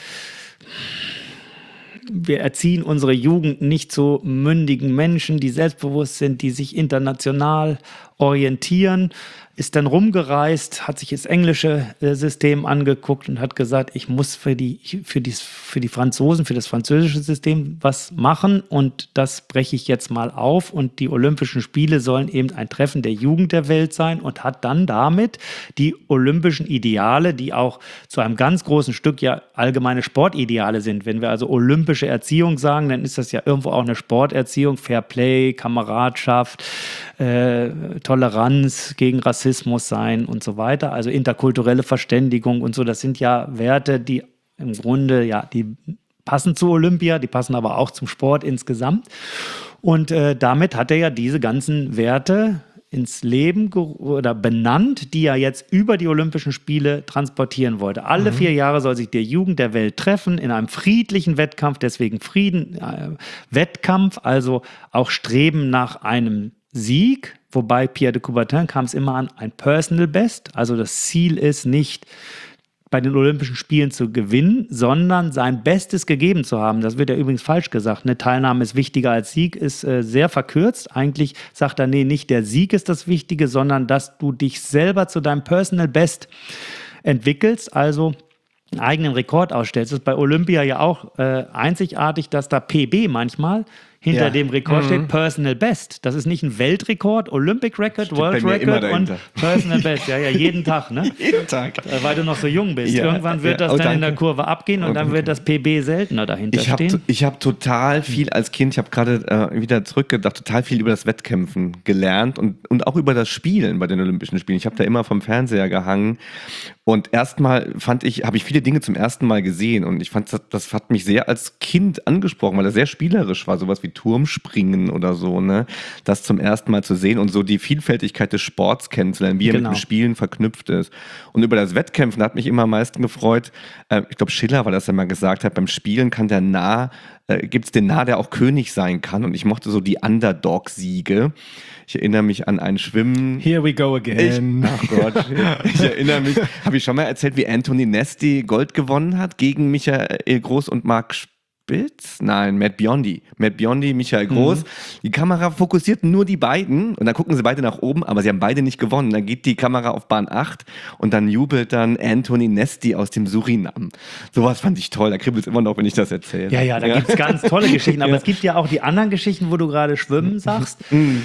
Wir erziehen unsere Jugend nicht zu mündigen Menschen, die selbstbewusst sind, die sich international orientieren, ist dann rumgereist, hat sich das englische System angeguckt und hat gesagt, ich muss für die, für die, für die Franzosen, für das französische System was machen und das breche ich jetzt mal auf und die Olympischen Spiele sollen eben ein Treffen der Jugend der Welt sein und hat dann damit die olympischen Ideale, die auch zu einem ganz großen Stück ja allgemeine Sportideale sind. Wenn wir also olympische Erziehung sagen, dann ist das ja irgendwo auch eine Sporterziehung, Fair Play, Kameradschaft, äh, Toleranz gegen Rassismus sein und so weiter, also interkulturelle Verständigung und so, das sind ja Werte, die im Grunde, ja, die passen zu Olympia, die passen aber auch zum Sport insgesamt und äh, damit hat er ja diese ganzen Werte ins Leben ge- oder benannt, die er jetzt über die Olympischen Spiele transportieren wollte. Alle mhm. vier Jahre soll sich die Jugend der Welt treffen in einem friedlichen Wettkampf, deswegen Frieden, äh, Wettkampf, also auch Streben nach einem Sieg, wobei Pierre de Coubertin kam es immer an ein Personal Best, also das Ziel ist nicht, bei den Olympischen Spielen zu gewinnen, sondern sein Bestes gegeben zu haben. Das wird ja übrigens falsch gesagt. Eine Teilnahme ist wichtiger als Sieg, ist äh, sehr verkürzt. Eigentlich sagt er, nee, nicht der Sieg ist das Wichtige, sondern dass du dich selber zu deinem Personal Best entwickelst, also einen eigenen Rekord ausstellst. Das ist bei Olympia ja auch äh, einzigartig, dass da P B manchmal hinter ja. dem Rekord steht, mhm. Personal Best. Das ist nicht ein Weltrekord, Olympic Record, steht World Record und Personal Best. Ja, ja, jeden Tag, ne? jeden Tag. Äh, weil du noch so jung bist. Ja. Irgendwann wird das oh, dann danke. in der Kurve abgehen und oh, dann danke. wird das P B seltener dahinter ich hab, stehen. Ich habe total viel als Kind, ich habe gerade äh, wieder zurückgedacht, total viel über das Wettkämpfen gelernt und, und auch über das Spielen bei den Olympischen Spielen. Ich habe da immer vom Fernseher gehangen und erstmal fand ich, habe ich viele Dinge zum ersten Mal gesehen und ich fand, das, das hat mich sehr als Kind angesprochen, weil das sehr spielerisch war, sowas wie wie Turmspringen oder so, ne? Das zum ersten Mal zu sehen und so die Vielfältigkeit des Sports kennenzulernen, wie er Genau. mit dem Spielen verknüpft ist. Und über das Wettkämpfen hat mich immer am meisten gefreut, äh, ich glaube Schiller war das, der mal gesagt hat, beim Spielen kann der Narr, äh, gibt es den Narr, der auch König sein kann. Und ich mochte so die Underdog-Siege. Ich erinnere mich an ein Schwimmen. Here we go again. Ich, ach Gott, ich erinnere mich, habe ich schon mal erzählt, wie Anthony Nesti Gold gewonnen hat gegen Michael Groß und Marc Spitz? Nein, Matt Biondi. Matt Biondi, Michael Groß. Mhm. Die Kamera fokussiert nur die beiden und dann gucken sie beide nach oben, aber sie haben beide nicht gewonnen. Dann geht die Kamera auf Bahn acht und dann jubelt dann Anthony Nesti aus dem Surinam. Sowas fand ich toll, da kribbelt es immer noch, wenn ich das erzähle. Ja, ja, da ja. gibt es ganz tolle Geschichten, aber ja. es gibt ja auch die anderen Geschichten, wo du gerade Schwimmen sagst. Mhm.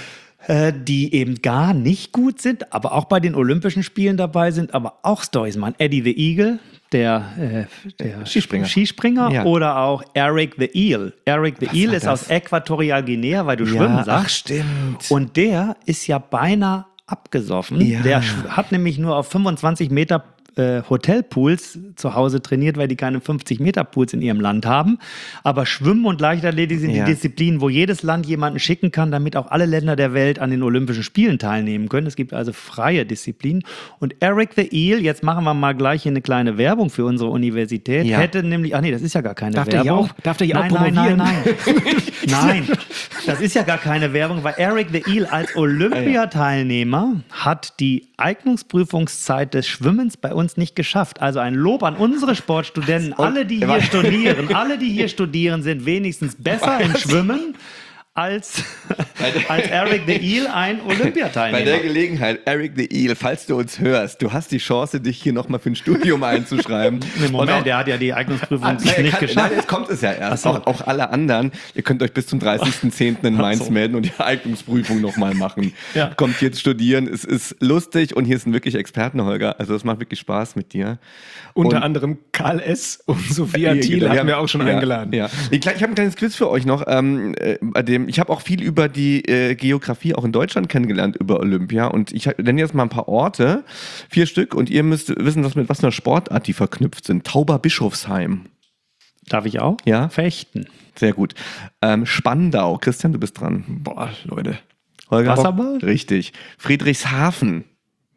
Die eben gar nicht gut sind, aber auch bei den Olympischen Spielen dabei sind, aber auch Storys machen. Eddie the Eagle, der, äh, der Skispringer, Skispringer ja. oder auch Eric the Eel. Eric the Was Eel war ist das? aus Äquatorialguinea, weil du ja, schwimmen sagst. Ach, stimmt. Und der ist ja beinahe abgesoffen. Ja. Der hat nämlich nur auf fünfundzwanzig Meter äh, Hotelpools zu Hause trainiert, weil die keine fünfzig Meter Pools in ihrem Land haben. Aber Schwimmen und Leichtathletik sind ja. die Disziplinen, wo jedes Land jemanden schicken kann, damit auch alle Länder der Welt an den Olympischen Spielen teilnehmen können. Es gibt also freie Disziplinen. Und Eric the Eel, jetzt machen wir mal gleich hier eine kleine Werbung für unsere Universität, ja. hätte nämlich, ach nee, das ist ja gar keine darf Werbung. Der auch, darf der hier nein, auch promovieren? Nein, nein, nein. Nein, das ist ja gar keine Werbung, weil Eric the Eel als Olympiateilnehmer hat die Eignungsprüfungszeit des Schwimmens bei uns nicht geschafft. Also ein Lob an unsere Sportstudenten. Alle, die hier studieren, alle, die hier studieren, sind wenigstens besser im Schwimmen als, als Eric the Eel, ein Olympiateilnehmer. Bei der Gelegenheit, Eric the Eel, falls du uns hörst, du hast die Chance, dich hier nochmal für ein Studium einzuschreiben. Im Moment, auch, der hat ja die Eignungsprüfung ah, nicht kann, geschafft. Nein, jetzt kommt es ja erst. So. Auch, auch alle anderen, ihr könnt euch bis zum dreißigsten zehnten in Mainz so. melden und die Eignungsprüfung nochmal machen. Ja. Kommt jetzt studieren, es ist lustig und hier sind wirklich Experten, Holger. Also es macht wirklich Spaß mit dir. Unter und, anderem Karl S. und Sophia Thiel hatten wir auch schon ja, eingeladen. Ja. Ich, ich habe ein kleines Quiz für euch noch. Ähm, äh, bei dem, ich habe auch viel über die äh, Geografie auch in Deutschland kennengelernt, über Olympia. Und ich nenne jetzt mal ein paar Orte, vier Stück. Und ihr müsst wissen, was mit was für einer Sportart die verknüpft sind. Tauberbischofsheim. Darf ich auch? Ja. Fechten. Sehr gut. Ähm, Spandau. Christian, du bist dran. Boah, Leute. Holger. Wasserball? Richtig. Friedrichshafen.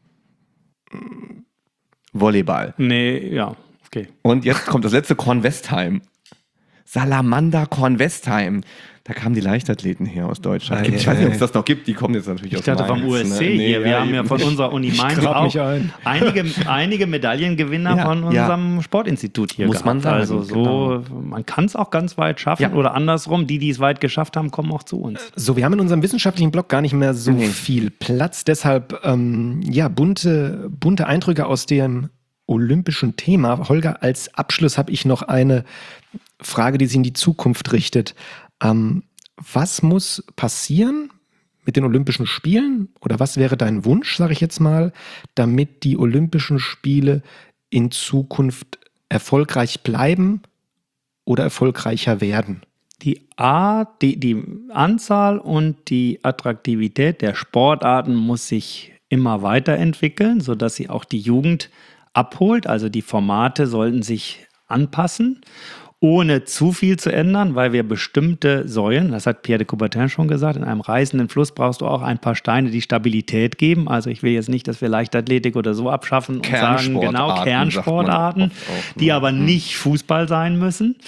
Volleyball. Nee, ja, okay. Und jetzt kommt das letzte, Kornwestheim. Salamander Kornwestheim. Da kamen die Leichtathleten her aus Deutschland. Ei, Ich weiß nicht, ob es ei. das noch gibt. Die kommen jetzt natürlich Ich aus dachte Mainz. vom U S C ne? hier. Nee, Wir ja, haben ja von eben. unserer Uni Mainz grab auch mich ein. einige, einige Medaillengewinner Ja, von ja. unserem Sportinstitut hier Muss gehabt. man sagen, Also so, man kann es auch ganz weit schaffen Ja. oder andersrum. Die, die es weit geschafft haben, kommen auch zu uns. So, wir haben in unserem wissenschaftlichen Blog gar nicht mehr so Nee. viel Platz. Deshalb, ähm, ja, bunte, bunte Eindrücke aus dem olympischen Thema. Holger, als Abschluss habe ich noch eine Frage, die sich in die Zukunft richtet. Ähm, was muss passieren mit den Olympischen Spielen? Oder was wäre dein Wunsch, sage ich jetzt mal, damit die Olympischen Spiele in Zukunft erfolgreich bleiben oder erfolgreicher werden? Die Art, die, die Anzahl und die Attraktivität der Sportarten muss sich immer weiterentwickeln, sodass sie auch die Jugend abholt. Also die Formate sollten sich anpassen, ohne zu viel zu ändern, weil wir bestimmte Säulen, das hat Pierre de Coubertin schon gesagt, in einem reißenden Fluss brauchst du auch ein paar Steine, die Stabilität geben. Also ich will jetzt nicht, dass wir Leichtathletik oder so abschaffen und sagen, genau, Kernsportarten, oft auch, ne? die aber nicht Fußball sein müssen.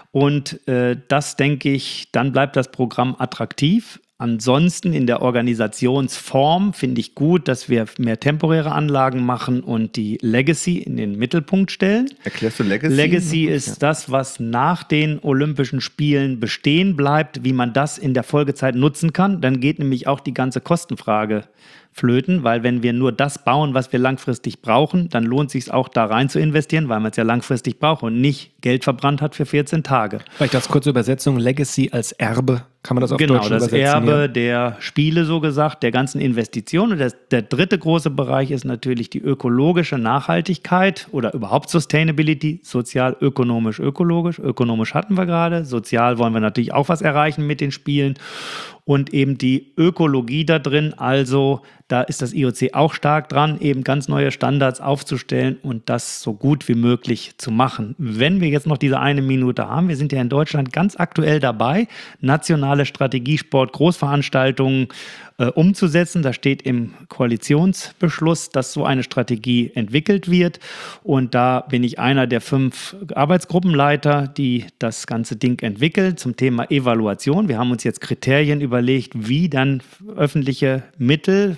Und äh, das, denke ich, dann bleibt das Programm attraktiv. Ansonsten in der Organisationsform finde ich gut, dass wir mehr temporäre Anlagen machen und die Legacy in den Mittelpunkt stellen. Erklärst du Legacy? Legacy ist das, was nach den Olympischen Spielen bestehen bleibt, wie man das in der Folgezeit nutzen kann. Dann geht nämlich auch die ganze Kostenfrage flöten, weil wenn wir nur das bauen, was wir langfristig brauchen, dann lohnt es sich auch da rein zu investieren, weil man es ja langfristig braucht und nicht Geld verbrannt hat für vierzehn Tage. Vielleicht als kurze Übersetzung, Legacy als Erbe, kann man das auf Genau, Deutsch das übersetzen? Erbe Ja. der Spiele, so gesagt, der ganzen Investitionen. Und das, der dritte große Bereich ist natürlich die ökologische Nachhaltigkeit oder überhaupt Sustainability, sozial, ökonomisch, ökologisch. Ökonomisch hatten wir gerade, sozial wollen wir natürlich auch was erreichen mit den Spielen. Und eben die Ökologie da drin, also da ist das I O C auch stark dran, eben ganz neue Standards aufzustellen und das so gut wie möglich zu machen. Wenn wir jetzt noch diese eine Minute haben, wir sind ja in Deutschland ganz aktuell dabei, nationale nationale Strategiesport Großveranstaltungen äh, umzusetzen. Da steht im Koalitionsbeschluss, dass so eine Strategie entwickelt wird. Und da bin ich einer der fünf Arbeitsgruppenleiter, die das ganze Ding entwickeln zum Thema Evaluation. Wir haben uns jetzt Kriterien überlegt, wie dann öffentliche Mittel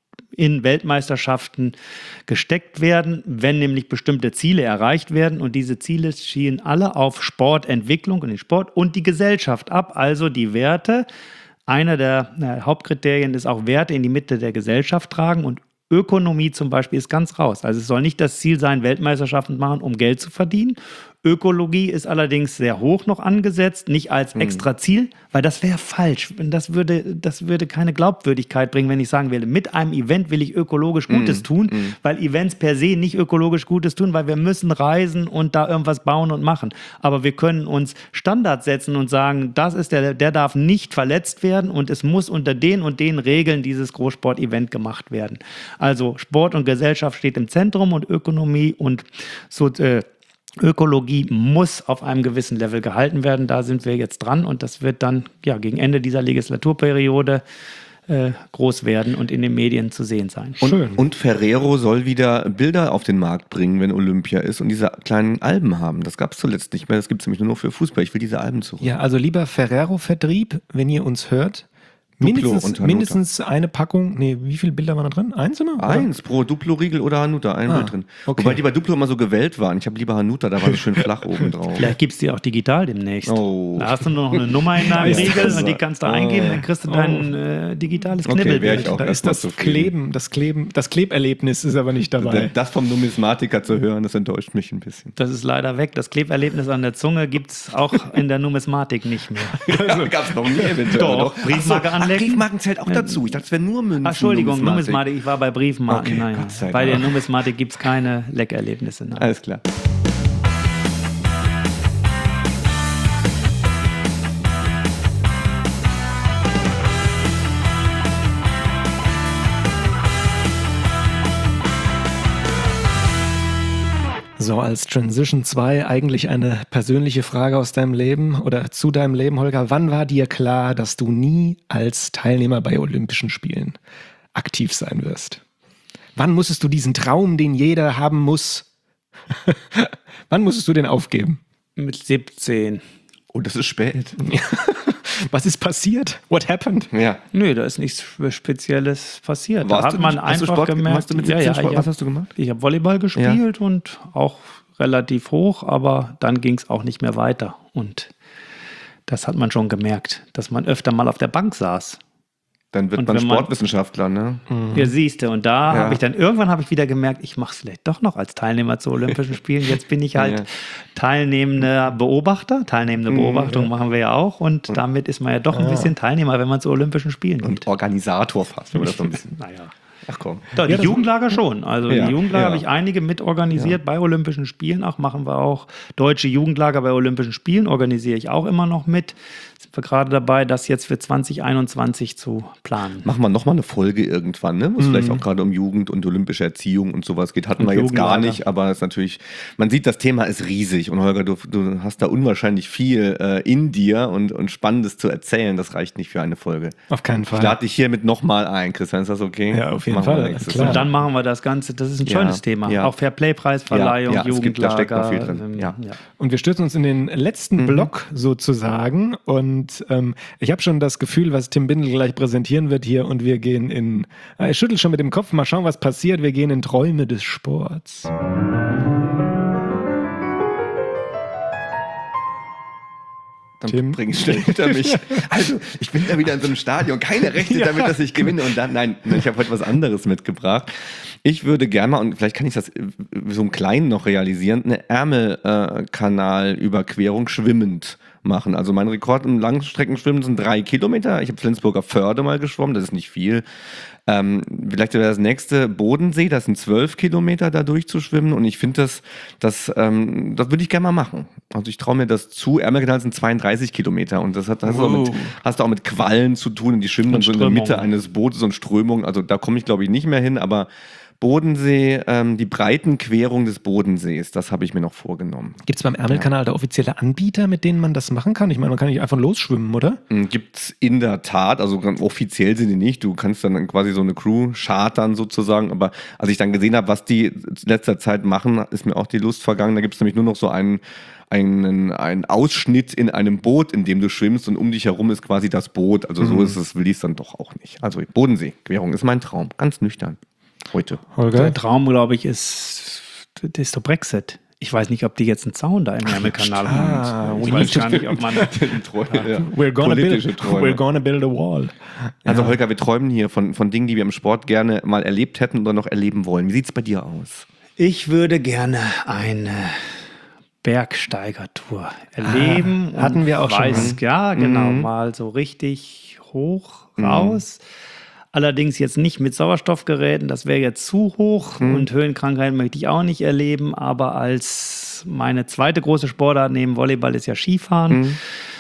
in Weltmeisterschaften gesteckt werden, wenn nämlich bestimmte Ziele erreicht werden. Und diese Ziele zielen alle auf Sportentwicklung und den Sport und die Gesellschaft ab, also die Werte. Einer der äh, Hauptkriterien ist auch Werte in die Mitte der Gesellschaft tragen, und Ökonomie zum Beispiel ist ganz raus. Also es soll nicht das Ziel sein, Weltmeisterschaften machen, um Geld zu verdienen. Ökologie ist allerdings sehr hoch noch angesetzt, nicht als extra Ziel, weil das wäre falsch. Das würde, das würde keine Glaubwürdigkeit bringen, wenn ich sagen will, mit einem Event will ich ökologisch Gutes mm. tun, mm. weil Events per se nicht ökologisch Gutes tun, weil wir müssen reisen und da irgendwas bauen und machen. Aber wir können uns Standards setzen und sagen, das ist der, der darf nicht verletzt werden und es muss unter den und den Regeln dieses Großsport-Event gemacht werden. Also Sport und Gesellschaft steht im Zentrum und Ökonomie und so äh, Ökologie muss auf einem gewissen Level gehalten werden. Da sind wir jetzt dran, und das wird dann ja gegen Ende dieser Legislaturperiode äh, groß werden und in den Medien zu sehen sein. Und, und Ferrero soll wieder Bilder auf den Markt bringen, wenn Olympia ist, und diese kleinen Alben haben. Das gab es zuletzt nicht mehr. Das gibt es nämlich nur noch für Fußball. Ich will diese Alben zurück. Ja, also lieber Ferrero-Vertrieb, wenn ihr uns hört, Mindestens, mindestens eine Packung, nee, wie viele Bilder waren da drin? Eins immer? Oder? Eins, pro Duplo-Riegel oder Hanuta, ein ah, Bild drin. Okay. Wobei die bei Duplo immer so gewellt waren. Ich habe lieber Hanuta, da war es schön flach oben drauf. Vielleicht gibt es die auch digital demnächst. Oh. Da hast du nur noch eine Nummer in deinem Riegel und die kannst du oh. eingeben, dann kriegst du dein äh, digitales Knibbelbild. Okay, da ist das Kleben, das Kleben, das Kleberlebnis ist aber nicht dabei. Das vom Numismatiker zu hören, das enttäuscht mich ein bisschen. Das ist leider weg. Das Kleberlebnis an der Zunge gibt es auch in der Numismatik nicht mehr. Also, gab es noch nie eventuell. Doch, Briefmarke so, anlegen. Briefmarken zählt auch dazu. Ich dachte, es wäre nur Münzen. Ach, Entschuldigung, Numismatik. Numismatik. Ich war bei Briefmarken. Okay, naja. Bei der Numismatik gibt es keine Leckerlebnisse. Nein. Alles klar. So, als Transition zwei eigentlich eine persönliche Frage aus deinem Leben oder zu deinem Leben, Holger. Wann war dir klar, dass du nie als Teilnehmer bei Olympischen Spielen aktiv sein wirst? Wann musstest du diesen Traum, den jeder haben muss, wann musstest du den aufgeben? Mit siebzehn. Oh, das ist spät. Was ist passiert? What happened? Ja. Nö, da ist nichts Spezielles passiert. Warst da hat du, man einfach Sport, gemerkt. Hast du mit siebzehn ja, ja, Sport, ja. Was hast du gemacht? Ich habe Volleyball gespielt ja. und auch relativ hoch, aber dann ging es auch nicht mehr weiter. Und das hat man schon gemerkt, dass man öfter mal auf der Bank saß. Dann wird und man Sportwissenschaftler, ne? Mhm. Ja, siehst du. Und da ja. habe ich dann, irgendwann habe ich wieder gemerkt, ich mache es vielleicht doch noch als Teilnehmer zu Olympischen Spielen. Jetzt bin ich halt ja. teilnehmender Beobachter. Teilnehmende mhm, Beobachtung ja. machen wir ja auch. Und mhm. damit ist man ja doch ein bisschen Teilnehmer, wenn man zu Olympischen Spielen geht. Und Organisator fast, wenn man das so ein bisschen... naja. Ach komm. Doch, die ja, Jugendlager schon. Also ja, die Jugendlager ja. habe ich einige mitorganisiert ja. bei Olympischen Spielen. Auch machen wir auch deutsche Jugendlager bei Olympischen Spielen, organisiere ich auch immer noch mit. Sind wir gerade dabei, das jetzt für zwanzig einundzwanzig zu planen. Machen wir nochmal eine Folge irgendwann, ne? Wo es mhm. vielleicht auch gerade um Jugend und olympische Erziehung und sowas geht. Hatten und wir jetzt gar nicht, aber es ist natürlich, man sieht, das Thema ist riesig. Und Holger, du, du hast da unwahrscheinlich viel äh, in dir und, und Spannendes zu erzählen. Das reicht nicht für eine Folge. Auf keinen Fall. Ich lade dich hiermit nochmal ein, Christian, ist das okay? Ja, auf jeden Machen Fall. Klar. Und dann machen wir das Ganze, das ist ein schönes ja, Thema. Ja. Auch Fairplay-Preisverleihung, ja, ja, Jugendlager. Es gibt, da steckt noch viel drin. Ja. Ja. Und wir stürzen uns in den letzten mhm. Block sozusagen. Und ähm, ich habe schon das Gefühl, was Tim Bindel gleich präsentieren wird hier. Und wir gehen in, äh, ich schüttel schon mit dem Kopf, mal schauen, was passiert. Wir gehen in Träume des Sports. Dann Tim. Bring ich schnell hinter mich. Also, ich bin da wieder in so einem Stadion. Keine Rechte ja. damit, dass ich gewinne. Und dann, nein, ich habe heute was anderes mitgebracht. Ich würde gerne mal, und vielleicht kann ich das so im Kleinen noch realisieren, eine Ärmelkanalüberquerung schwimmend machen. Also mein Rekord im Langstreckenschwimmen sind drei Kilometer. Ich habe Flensburger Förde mal geschwommen, das ist nicht viel. Ähm, vielleicht wäre das nächste Bodensee, das sind zwölf Kilometer da durchzuschwimmen. Und ich finde das, das, ähm, das würde ich gerne mal machen. Also ich traue mir das zu. Ärmelkanal sind zweiunddreißig Kilometer und das hat, hast, oh. du auch mit, hast du auch mit Quallen zu tun und die schwimmen dann so in der Mitte eines Bootes und Strömungen. Also da komme ich glaube ich nicht mehr hin, aber Bodensee, ähm, die Breitenquerung des Bodensees, das habe ich mir noch vorgenommen. Gibt es beim Ärmelkanal da offizielle Anbieter, mit denen man das machen kann? Ich meine, man kann nicht einfach losschwimmen, oder? Gibt es in der Tat, also ganz offiziell sind die nicht. Du kannst dann quasi so eine Crew chartern sozusagen. Aber als ich dann gesehen habe, was die in letzter Zeit machen, ist mir auch die Lust vergangen. Da gibt es nämlich nur noch so einen, einen, einen Ausschnitt in einem Boot, in dem du schwimmst und um dich herum ist quasi das Boot. Also so Mhm. ist es, will ich es dann doch auch nicht. Also Bodensee-Querung ist mein Traum. Ganz nüchtern. Heute. Holger? Der Traum, glaube ich, ist, das ist der Brexit. Ich weiß nicht, ob die jetzt einen Zaun da im Ärmelkanal Ah, haben. Ich we weiß need to- gar nicht, ob man... Ja. We're gonna, Politische build, Träume. we're gonna build a wall. Also Holger, wir träumen hier von, von Dingen, die wir im Sport gerne mal erlebt hätten oder noch erleben wollen. Wie sieht es bei dir aus? Ich würde gerne eine Bergsteigertour erleben. Ah, hatten und wir auch schon weiß, mal. Ja, genau, Mhm. mal so richtig hoch raus. Allerdings jetzt nicht mit Sauerstoffgeräten, das wäre jetzt zu hoch und Höhenkrankheiten möchte ich auch nicht erleben. Aber als meine zweite große Sportart neben Volleyball ist ja Skifahren,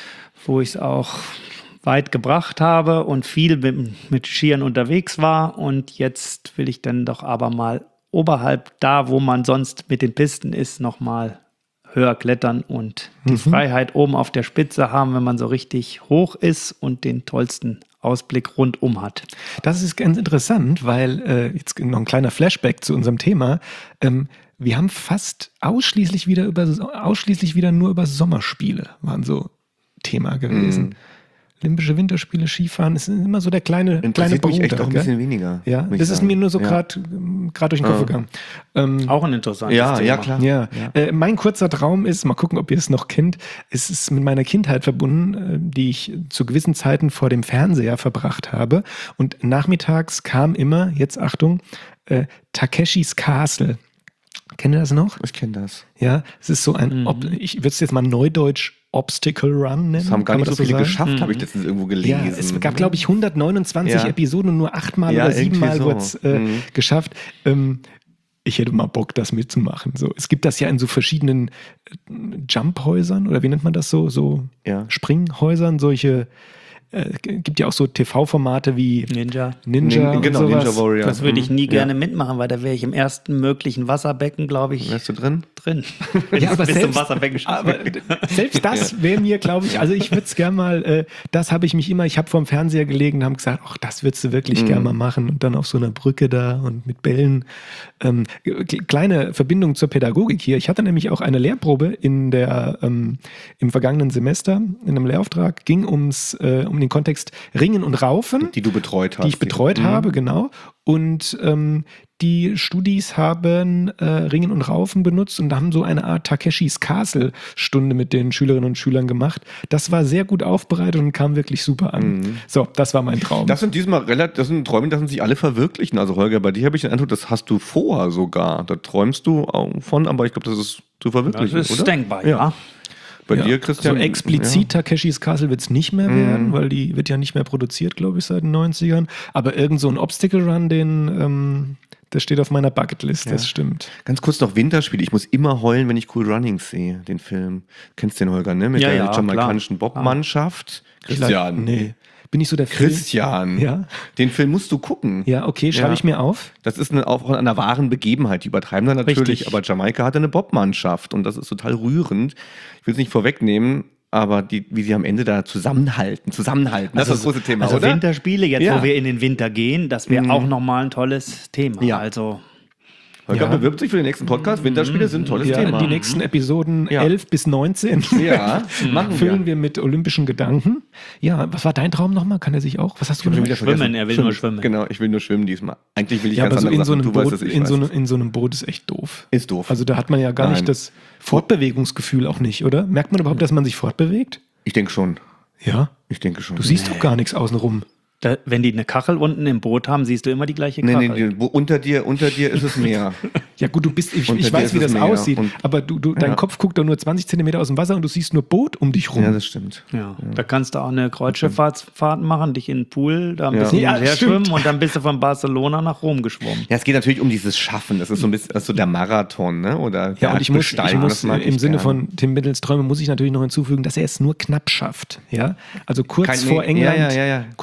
wo ich es auch weit gebracht habe und viel mit, mit Skiern unterwegs war. Und jetzt will ich dann doch aber mal oberhalb da, wo man sonst mit den Pisten ist, nochmal höher klettern und die Freiheit oben auf der Spitze haben, wenn man so richtig hoch ist und den tollsten Ausblick rundum hat. Das ist ganz interessant, weil äh, jetzt noch ein kleiner Flashback zu unserem Thema. Ähm, wir haben fast ausschließlich wieder über ausschließlich wieder nur über Sommerspiele waren so Thema gewesen. Olympische Winterspiele, Skifahren, ist immer so der kleine, kleine Interessiert mich echt Bruder, auch ein gell? bisschen weniger. Ja, muss ich das ist sagen. mir nur so Ja. gerade gerade durch den Kopf Ah. gegangen. Ähm, Auch ein interessantes Ja, Thema. ja, klar. Ja, Äh, mein kurzer Traum ist, mal gucken, ob ihr es noch kennt, es ist mit meiner Kindheit verbunden, äh, die ich zu gewissen Zeiten vor dem Fernseher verbracht habe. Und nachmittags kam immer, jetzt Achtung, äh, Takeshis Castle. Kennt ihr das noch? Ich kenne das. Ja, es ist so ein, Ob- ich würde es jetzt mal neudeutsch Obstacle Run nennen. Das haben gar Kann nicht man so viele sagen? geschafft, habe ich letztens irgendwo gelesen. Ja, es gab, glaube ich, hundertneunundzwanzig Ja. Episoden und nur achtmal Ja, oder siebenmal irgendwie wurde so. es äh, Mhm. geschafft. Ähm, ich hätte mal Bock, das mitzumachen. So, es gibt das ja in so verschiedenen äh, Jumphäusern oder wie nennt man das so? So Ja. Springhäusern, solche. Äh, gibt ja auch so T V-Formate wie Ninja. Ninja. Nin- und genau, sowas. Ninja Warrior. Das würde ich nie Mhm. gerne Ja. mitmachen, weil da wäre ich im ersten möglichen Wasserbecken, glaube ich, Wärst du drin? drin. Ja, aber bis zum selbst, Wasserbecken aber selbst das wäre mir, glaube ich, also ich würde es gerne mal, äh, das habe ich mich immer, ich habe vor dem Fernseher gelegen und habe gesagt, ach, das würdest du wirklich Mhm. gerne mal machen und dann auf so einer Brücke da und mit Bällen. Ähm, kleine Verbindung zur Pädagogik hier. Ich hatte nämlich auch eine Lehrprobe in der, ähm, im vergangenen Semester, in einem Lehrauftrag, ging ums, äh, um den Kontext Ringen und Raufen. Die du betreut hast. Die ich betreut Mhm. habe, genau. Und ähm, die Studis haben äh, Ringen und Raufen benutzt und haben so eine Art Takeshis Castle-Stunde mit den Schülerinnen und Schülern gemacht. Das war sehr gut aufbereitet und kam wirklich super an. Mhm. So, das war mein Traum. Das sind diesmal relativ, das sind Träume, das sind sich alle verwirklichen. Also Holger, bei dir habe ich den Eindruck, das hast du vor sogar. Da träumst du auch von, aber ich glaube, das ist zu verwirklichen, Das ist oder? denkbar, ja. Bei Ja. dir, Christian? So explizit Takeshis Castle wird es nicht mehr werden, weil die wird ja nicht mehr produziert, glaube ich, seit den neunzigern. Aber irgend so ein Obstacle Run, den, ähm, das steht auf meiner Bucketlist, das stimmt. Ja. Ganz kurz noch Winterspiele. Ich muss immer heulen, wenn ich Cool Runnings sehe, den Film. Kennst du den, Holger, ne? Mit Ja, der ja, jamaikanischen klar. Bob-Mannschaft. Christian. Nee. Bin ich so der Film? Christian. Ja. Den Film musst du gucken. Ja, okay, schreibe Ja. ich mir auf. Das ist eine, auch einer wahren Begebenheit. Die übertreiben da natürlich, Richtig. aber Jamaika hatte eine Bob-Mannschaft und das ist total rührend. Ich will es nicht vorwegnehmen, aber die, wie sie am Ende da zusammenhalten, zusammenhalten. Das ist das große Thema, Also oder? Winterspiele, jetzt Ja. wo wir in den Winter gehen, das wäre auch nochmal ein tolles Thema. Ja. Also Holger Ja. bewirbt sich für den nächsten Podcast. Winterspiele sind ein tolles Ja, Thema. die nächsten Episoden Ja. elf bis neunzehn Ja, machen füllen wir. wir mit olympischen Gedanken. Ja, was war dein Traum nochmal? Kann er sich auch? Was hast du Ich hab schon wieder gesagt? Schwimmen, vergessen. er will nur schwimmen. Genau, ich will nur schwimmen diesmal. Eigentlich will ich Ja, ganz aber so andere in so, Sachen. einem Du weißt Boot, es, ich in, weiß so es. eine, in so einem Boot ist echt doof. Ist doof. Also da hat man ja gar Nein. nicht das Fortbewegungsgefühl auch nicht, oder? Merkt man überhaupt, dass man sich fortbewegt? Ich denke schon. Ja. Ich denke schon. Du siehst doch gar nichts außenrum. Da, wenn die eine Kachel unten im Boot haben, siehst du immer die gleiche Nee, Kachel. nee, nee, wo- unter dir, unter dir ist es mehr. Ja gut, du bist, ich, Unter ich dir weiß, ist wie es das mehr. aussieht, Und- aber du, du, dein Ja. Kopf guckt doch nur zwanzig Zentimeter aus dem Wasser und du siehst nur Boot um dich rum. Ja, das stimmt. Ja, da kannst du auch eine Kreuzschifffahrtsfahrt machen, dich in den Pool, da ein Ja. bisschen Ja, hin und her stimmt. schwimmen und dann bist du von Barcelona nach Rom geschwommen. Ja, es geht natürlich um dieses Schaffen. Das ist so ein bisschen das ist so der Marathon, ne? Oder Ja, und ich muss, ich Bergbesteigen, muss das mag äh, im ich Sinne gerne. von Tim Middles Träume muss ich natürlich noch hinzufügen, dass er es nur knapp schafft. Ja, also kurz Kein- vor nee, England, ja, ja, ja, ja. kurz Keiner vor glaubt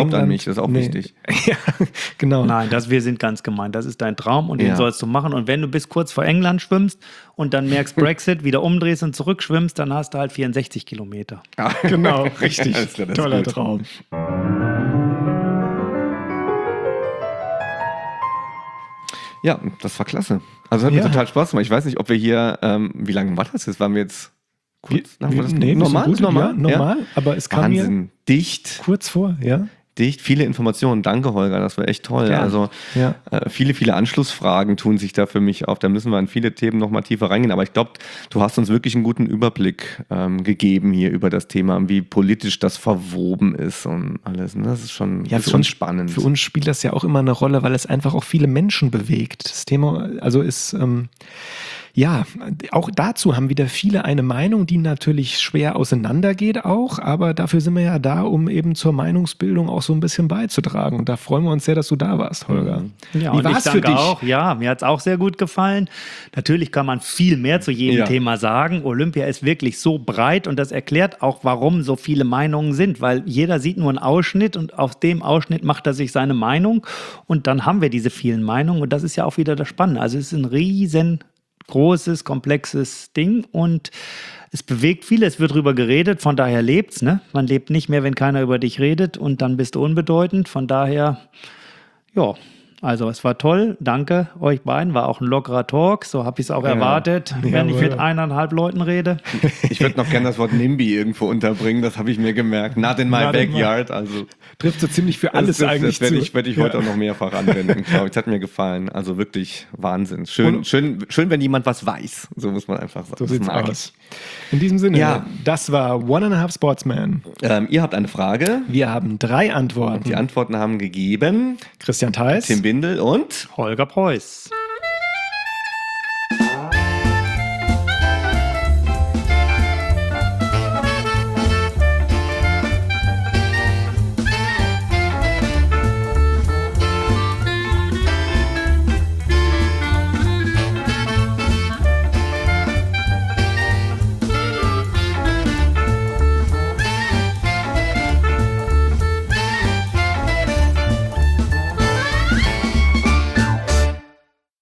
England, an mich, das ist auch nee. wichtig. Ja, genau. Nein, das, wir sind ganz gemein. Das ist dein Traum und Ja. den sollst du machen. Und wenn du bis kurz vor England schwimmst und dann merkst Brexit, wieder umdrehst und zurückschwimmst, dann hast du halt vierundsechzig Kilometer. Genau, richtig. Alles klar, das ist Toller gut. Traum. Ja, das war klasse. Also hat mir Ja. total Spaß gemacht. Ich weiß nicht, ob wir hier, ähm, wie lange war das jetzt? Waren wir jetzt kurz? Wir, Haben wir das nee, wir normal? sind gut, normal? Ja, normal, aber es kam mir Wahnsinn. Dicht, kurz vor, ja. dicht, viele Informationen. Danke, Holger, das war echt toll. Gerne. Also Ja. äh, viele, viele Anschlussfragen tun sich da für mich auf. Da müssen wir in viele Themen nochmal tiefer reingehen. Aber ich glaube, du hast uns wirklich einen guten Überblick ähm, gegeben hier über das Thema, wie politisch das verwoben ist und alles. Und das ist schon, Ja, das für ist schon uns, spannend. Für uns spielt das ja auch immer eine Rolle, weil es einfach auch viele Menschen bewegt. Das Thema, also ist, ähm, ja, auch dazu haben wieder viele eine Meinung, die natürlich schwer auseinandergeht auch, aber dafür sind wir ja da, um eben zur Meinungsbildung auch so ein bisschen beizutragen. Und da freuen wir uns sehr, dass du da warst, Holger. Ja, Wie und war ich es für danke dich? auch. Ja, mir hat es auch sehr gut gefallen. Natürlich kann man viel mehr zu jedem Ja. Thema sagen. Olympia ist wirklich so breit und das erklärt auch, warum so viele Meinungen sind, weil jeder sieht nur einen Ausschnitt und aus dem Ausschnitt macht er sich seine Meinung und dann haben wir diese vielen Meinungen und das ist ja auch wieder das Spannende. Also es ist ein riesen großes, komplexes Ding und es bewegt viele, es wird drüber geredet, von daher lebt's, ne? Man lebt nicht mehr, wenn keiner über dich redet und dann bist du unbedeutend, von daher, ja, also es war toll, danke euch beiden, war auch ein lockerer Talk, so habe ich es auch Ja. erwartet, wenn ich Jawohl. mit eineinhalb Leuten rede. Ich würde noch gerne das Wort NIMBY irgendwo unterbringen, das habe ich mir gemerkt. Not in my Not in my- backyard. Also Trifft so ziemlich für alles das, das, eigentlich das werde zu. ich, werd ich Ja. heute auch noch mehrfach anwenden, glaube ich. Das hat mir gefallen. Also wirklich Wahnsinn. Schön, Und- schön, schön, wenn jemand was weiß. So muss man einfach sagen. So Das sieht's mag ich. aus. In diesem Sinne, Ja. das war One and a Half Sportsman. Ähm, ihr habt eine Frage. Wir haben drei Antworten. Die Antworten haben gegeben Christian Theis. Tim Bindel und Holger Preuß.